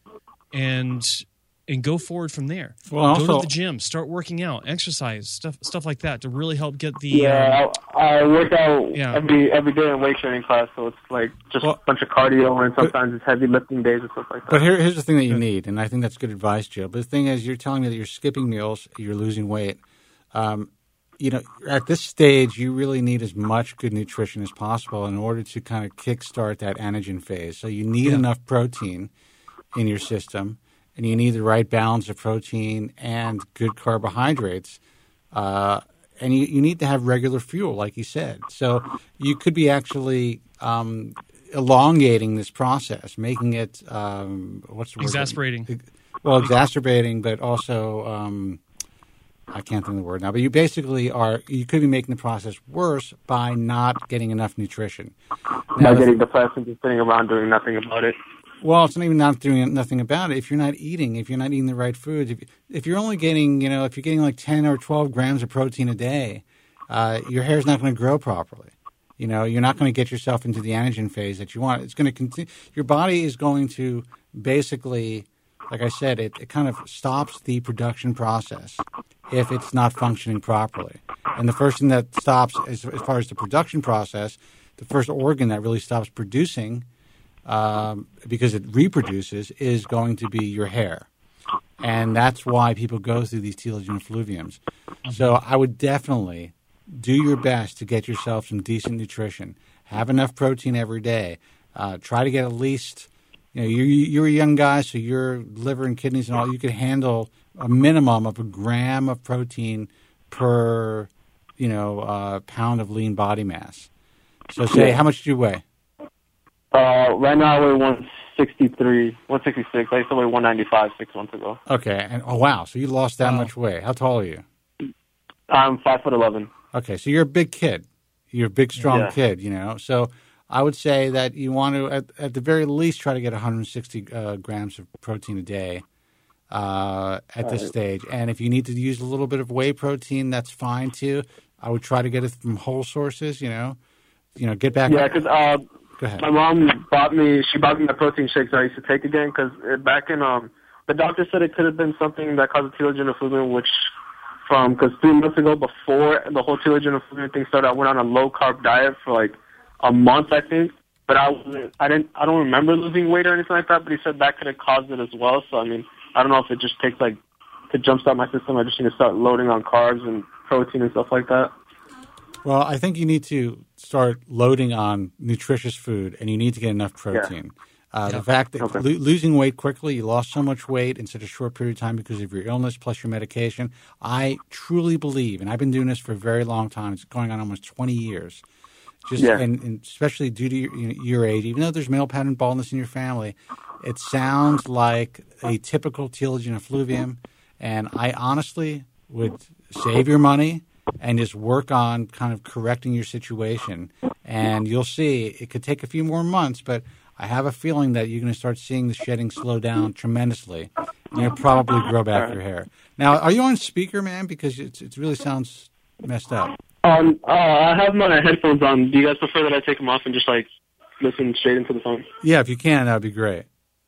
and and go forward from there. Well, also, go to the gym, start working out, exercise, stuff stuff like that to really help get the yeah. Um, I, I work out yeah. every every day in weight training class, so it's like just well, a bunch of cardio, and sometimes but, it's heavy lifting days and stuff like that. But here, here's the thing that you need, and I think that's good advice, Joe. But the thing is, you're telling me that you're skipping meals, you're losing weight. Um, you know, at this stage, you really need as much good nutrition as possible in order to kind of kickstart that anagen phase. So you need yeah. enough protein in your system. And you need the right balance of protein and good carbohydrates. Uh, and you, you need to have regular fuel, like you said. So you could be actually um, elongating this process, making it, um, what's the word? Exasperating. Well, exacerbating, but also, um, I can't think of the word now, but you basically are, you could be making the process worse by not getting enough nutrition. Now, by getting depressed and just sitting around doing nothing about it. Well, it's not even not doing nothing about it. If you're not eating, if you're not eating the right foods, if, if you're only getting, you know, if you're getting like ten or twelve grams of protein a day, uh, your hair's not going to grow properly. You know, you're not going to get yourself into the anagen phase that you want. It's going to continue. Your body is going to basically, like I said, it, it kind of stops the production process if it's not functioning properly. And the first thing that stops, as, as far as the production process, the first organ that really stops producing Um, because it reproduces, is going to be your hair. And that's why people go through these telogen effluviums. So I would definitely do your best to get yourself some decent nutrition. Have enough protein every day. Uh, try to get at least You know, you're, you're a young guy, so your liver and kidneys and all, you could handle a minimum of a gram of protein per, you know, uh, pound of lean body mass. So say, Yeah. how much do you weigh? Uh, right now I weigh one sixty-three, one sixty-six. I used to weigh one ninety-five six months ago. Okay, and oh wow, so you lost that much weight. How tall are you? I'm five foot eleven. Okay, so you're a big kid. You're a big, strong Yeah. kid, you know. So I would say that you want to, at, at the very least, try to get one hundred sixty uh, grams of protein a day uh, at this Right. stage. And if you need to use a little bit of whey protein, that's fine too. I would try to get it from whole sources, you know. You know, get back. Yeah, because uh, Go ahead. my mom bought me. She bought me the protein shakes I used to take again because back in um, the doctor said it could have been something that caused a telogen effluvium, which from because three months ago, before the whole telogen effluvium thing started, I went on a low carb diet for like a month, I think. But I wasn't. I didn't. I don't remember losing weight or anything like that. But he said that could have caused it as well. So I mean, I don't know if it just takes like to jumpstart my system. I just need to start loading on carbs and protein and stuff like that. Well, I think you need to start loading on nutritious food, and you need to get enough protein. Uh, Yeah. The fact that Okay. lo- losing weight quickly, you lost so much weight in such a short period of time because of your illness plus your medication. I truly believe, and I've been doing this for a very long time. It's going on almost twenty years. Just Yeah. and, and especially due to your, you know, your age, even though there's male pattern baldness in your family, it sounds like a typical telogen effluvium. And I honestly would save your money and just work on kind of correcting your situation. And you'll see it could take a few more months, but I have a feeling that you're going to start seeing the shedding slow down tremendously. And you'll probably grow back your hair. Now, are you on speaker, man? Because it's, it really sounds messed up. Um, uh, I have my headphones on. Do you guys prefer that I take them off and just like listen straight into the phone? Yeah, if you can, that would be great.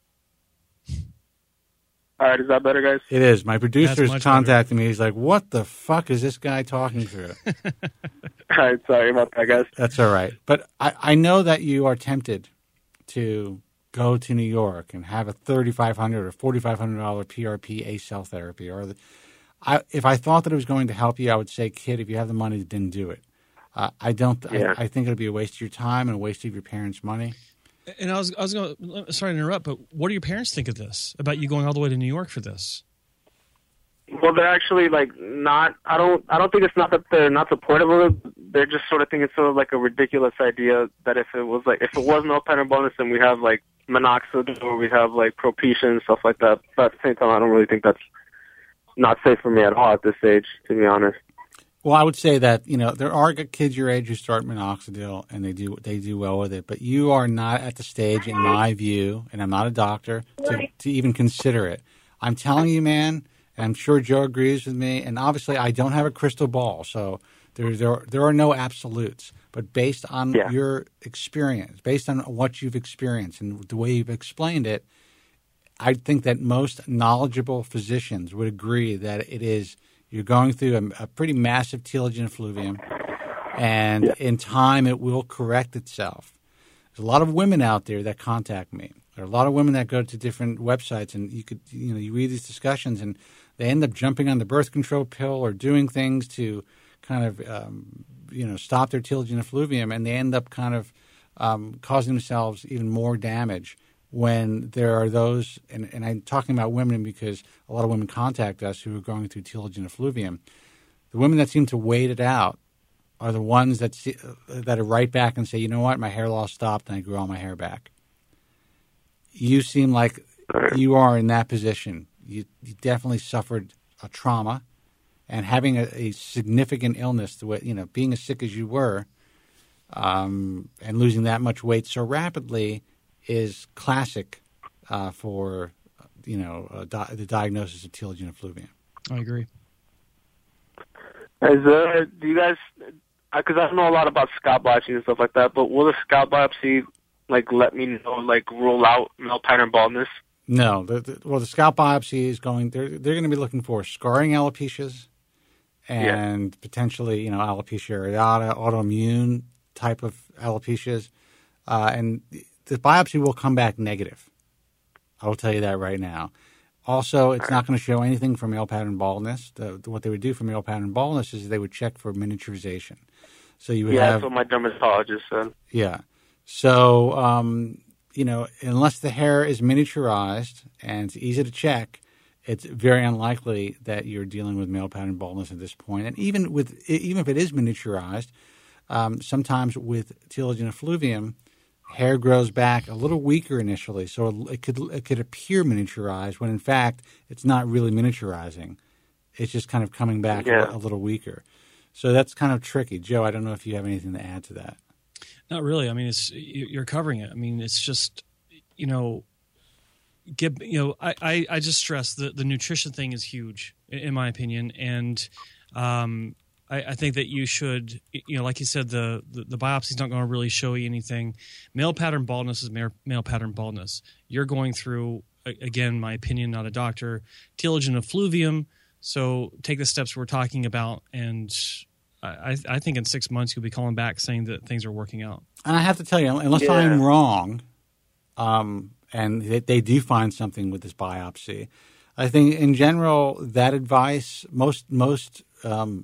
All right, is that better, guys? It is. My producer That's is much contacting me. He's like, what the fuck is this guy talking through? All right, sorry about that, guys. That's all right. But I, I know that you are tempted to go to New York and have a thirty-five hundred dollars or forty-five hundred dollars P R P A cell therapy. Or the, I, if I thought that it was going to help you, I would say, kid, if you have the money, then do it. Uh, I don't. Yeah. I, I think it would be a waste of your time and a waste of your parents' money. And I was, I was going. to Sorry to interrupt, but what do your parents think of this? About you going all the way to New York for this? Well, they're actually like not. I don't. I don't think it's not that they're not supportive of it. They're just sort of think it's sort of like a ridiculous idea that if it was like if it was no pattern bonus, then we have like minoxidil or we have like Propecia and stuff like that. But at the same time, I don't really think that's not safe for me at all at this stage, to be honest. Well, I would say that, you know, there are kids your age who start minoxidil and they do they do well with it, but you are not at the stage, in my view, and I'm not a doctor, to, to even consider it. I'm telling you, man, and I'm sure Joe agrees with me, and obviously I don't have a crystal ball, so there there, there are no absolutes. But based on Yeah. your experience, based on what you've experienced and the way you've explained it, I think that most knowledgeable physicians would agree that it is you're going through a, a pretty massive telogen effluvium, and Yeah. in time it will correct itself. There's a lot of women out there that contact me. There are a lot of women that go to different websites, and you could, you know, you read these discussions, and they end up jumping on the birth control pill or doing things to kind of, um, you know, stop their telogen effluvium, and they end up kind of um, causing themselves even more damage. When there are those, and, and I'm talking about women because a lot of women contact us who are going through telogen effluvium. The women that seem to wait it out are the ones that see, that are right back and say, you know what, my hair loss stopped and I grew all my hair back. You seem like you are in that position. You, you definitely suffered a trauma, and having a, a significant illness, the way, you know, being as sick as you were, um, and losing that much weight so rapidly is classic uh, for, you know, uh, di- the diagnosis of telogen effluvium. I agree. Is uh, do you guys? Because I don't know a lot about scalp biopsy and stuff like that, but will the scalp biopsy like let me know, like rule out male pattern baldness? No, the, the, well, the scalp biopsy is going. They're they're going to be looking for scarring alopecias, and yeah. potentially, you know, alopecia areata, autoimmune type of alopecias, uh, and the biopsy will come back negative. I will tell you that right now. Also, it's not going to show anything for male pattern baldness. The, the, what they would do for male pattern baldness is they would check for miniaturization. So you would yeah, have, that's what my dermatologist said. Yeah. So um, you know, unless the hair is miniaturized and it's easy to check, it's very unlikely that you're dealing with male pattern baldness at this point. And even with even if it is miniaturized, um, sometimes with telogen effluvium, hair grows back a little weaker initially, so it could it could appear miniaturized when in fact it's not really miniaturizing. It's just kind of coming back Yeah. a, a little weaker. So that's kind of tricky. Joe, I don't know if you have anything to add to that. Not really. I mean, it's you're covering it. I mean, it's just, you know, get you know, I, I, I just stress the the nutrition thing is huge in my opinion, and um, I, I think that you should, you know, like you said, the the, the biopsy's not going to really show you anything. Male pattern baldness is male, male pattern baldness. You're going through, again, my opinion, not a doctor, telogen effluvium. So take the steps we're talking about, and I, I think in six months you'll be calling back saying that things are working out. And I have to tell you, unless Yeah. I'm wrong, um, and they, they do find something with this biopsy, I think in general that advice, most most um,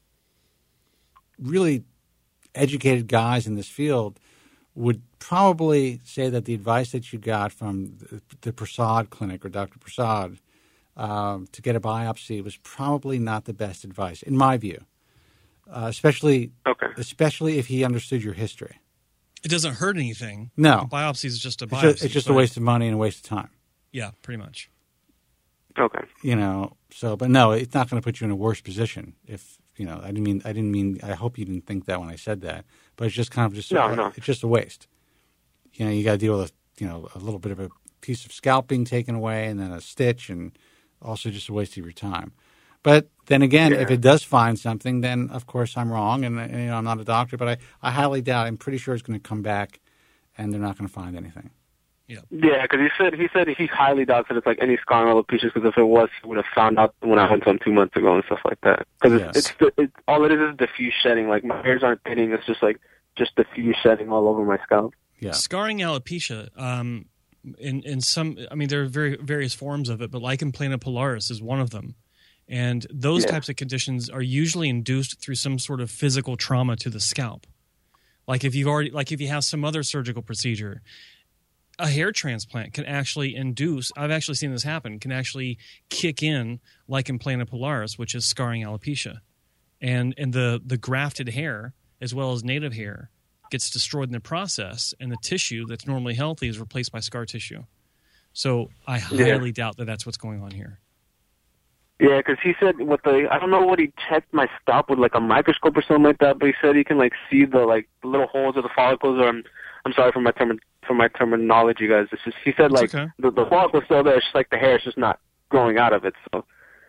really educated guys in this field would probably say that the advice that you got from the, the Prasad Clinic or Doctor Prasad um, to get a biopsy was probably not the best advice, in my view. Uh, especially, Okay. especially if he understood your history. It doesn't hurt anything. No. A biopsy is just a It's biopsy. just, it's just a but- waste of money and a waste of time. Yeah, pretty much. Okay. You know, so but no, it's not going to put you in a worse position. If you know, I didn't mean, I didn't mean. I hope you didn't think that when I said that. But it's just kind of just, No, a, no. it's just a waste. You know, you got to deal with a, you know, a little bit of a piece of scalp being taken away, and then a stitch, and also just a waste of your time. But then again, Yeah. if it does find something, then of course I'm wrong, and, and you know, I'm not a doctor, but I, I highly doubt. I'm pretty sure it's going to come back, and they're not going to find anything. Yeah, because he said he said he highly doubts that it's like any scarring alopecia. Because if it was, he would have found out when I went to him two months ago and stuff like that. Because Yes. it's, it's, the, it's all it is is diffuse shedding. Like my hairs aren't thinning. It's just like just diffuse shedding all over my scalp. Yeah. Scarring alopecia, um, in in some, I mean, there are very various forms of it, but lichen planopilaris is one of them. And those Yeah. types of conditions are usually induced through some sort of physical trauma to the scalp. Like if you've already, like if you have some other surgical procedure, a hair transplant can actually induce, I've actually seen this happen, can actually kick in lichen planopilaris, which is scarring alopecia. And and the, the grafted hair, as well as native hair, gets destroyed in the process, and the tissue that's normally healthy is replaced by scar tissue. So I highly Yeah. doubt that that's what's going on here. Yeah, because he said what the I don't know what he checked my scalp with like a microscope or something like that, but he said he can like see the like the little holes of the follicles. Or I'm I'm sorry for my term for my terminology, guys. It's just he said like It's okay. the the follicle's still there. It's just like the hair is just not growing out of it. So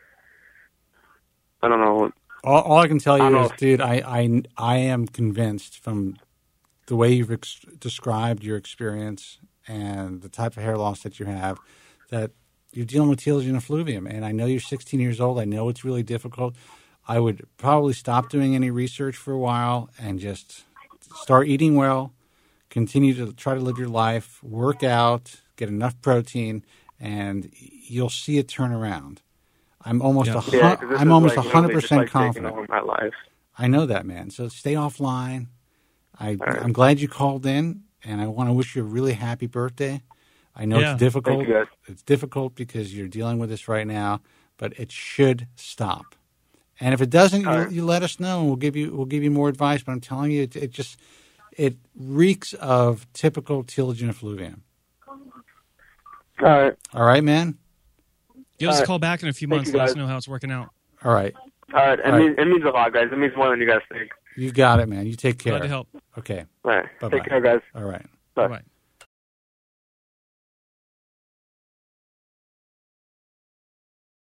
I don't know. All, all I can tell I you don't is, know. dude, I, I, I am convinced from the way you've ex- described your experience and the type of hair loss that you have that you're dealing with telogen effluvium. And I know you're sixteen years old. I know it's really difficult. I would probably stop doing any research for a while and just start eating well, continue to try to live your life, work out, get enough protein, and you'll see it turn around. I'm almost Yeah. a hun- Yeah, 'cause this I'm is, almost like, a hundred literally just, percent like, taking confident. over my life. I know that, man. So stay offline. I, right. I'm glad you called in, and I want to wish you a really happy birthday. I know Yeah. it's difficult. Thank you, guys. It's difficult because you're dealing with this right now, but it should stop. And if it doesn't, All you, right. you let us know, and we'll give you we'll give you more advice. But I'm telling you, it, it just it reeks of typical telogen effluvium. All right. All right, man. Give us All a right. call back in a few Thank months. you, Let us guys. know how it's working out. All right. All right. It, All right. means, it means a lot, guys. It means more than you guys think. You got it, man. You take care. Glad to help. Okay. All right. Bye-bye. Take care, guys. All right. Bye. Bye.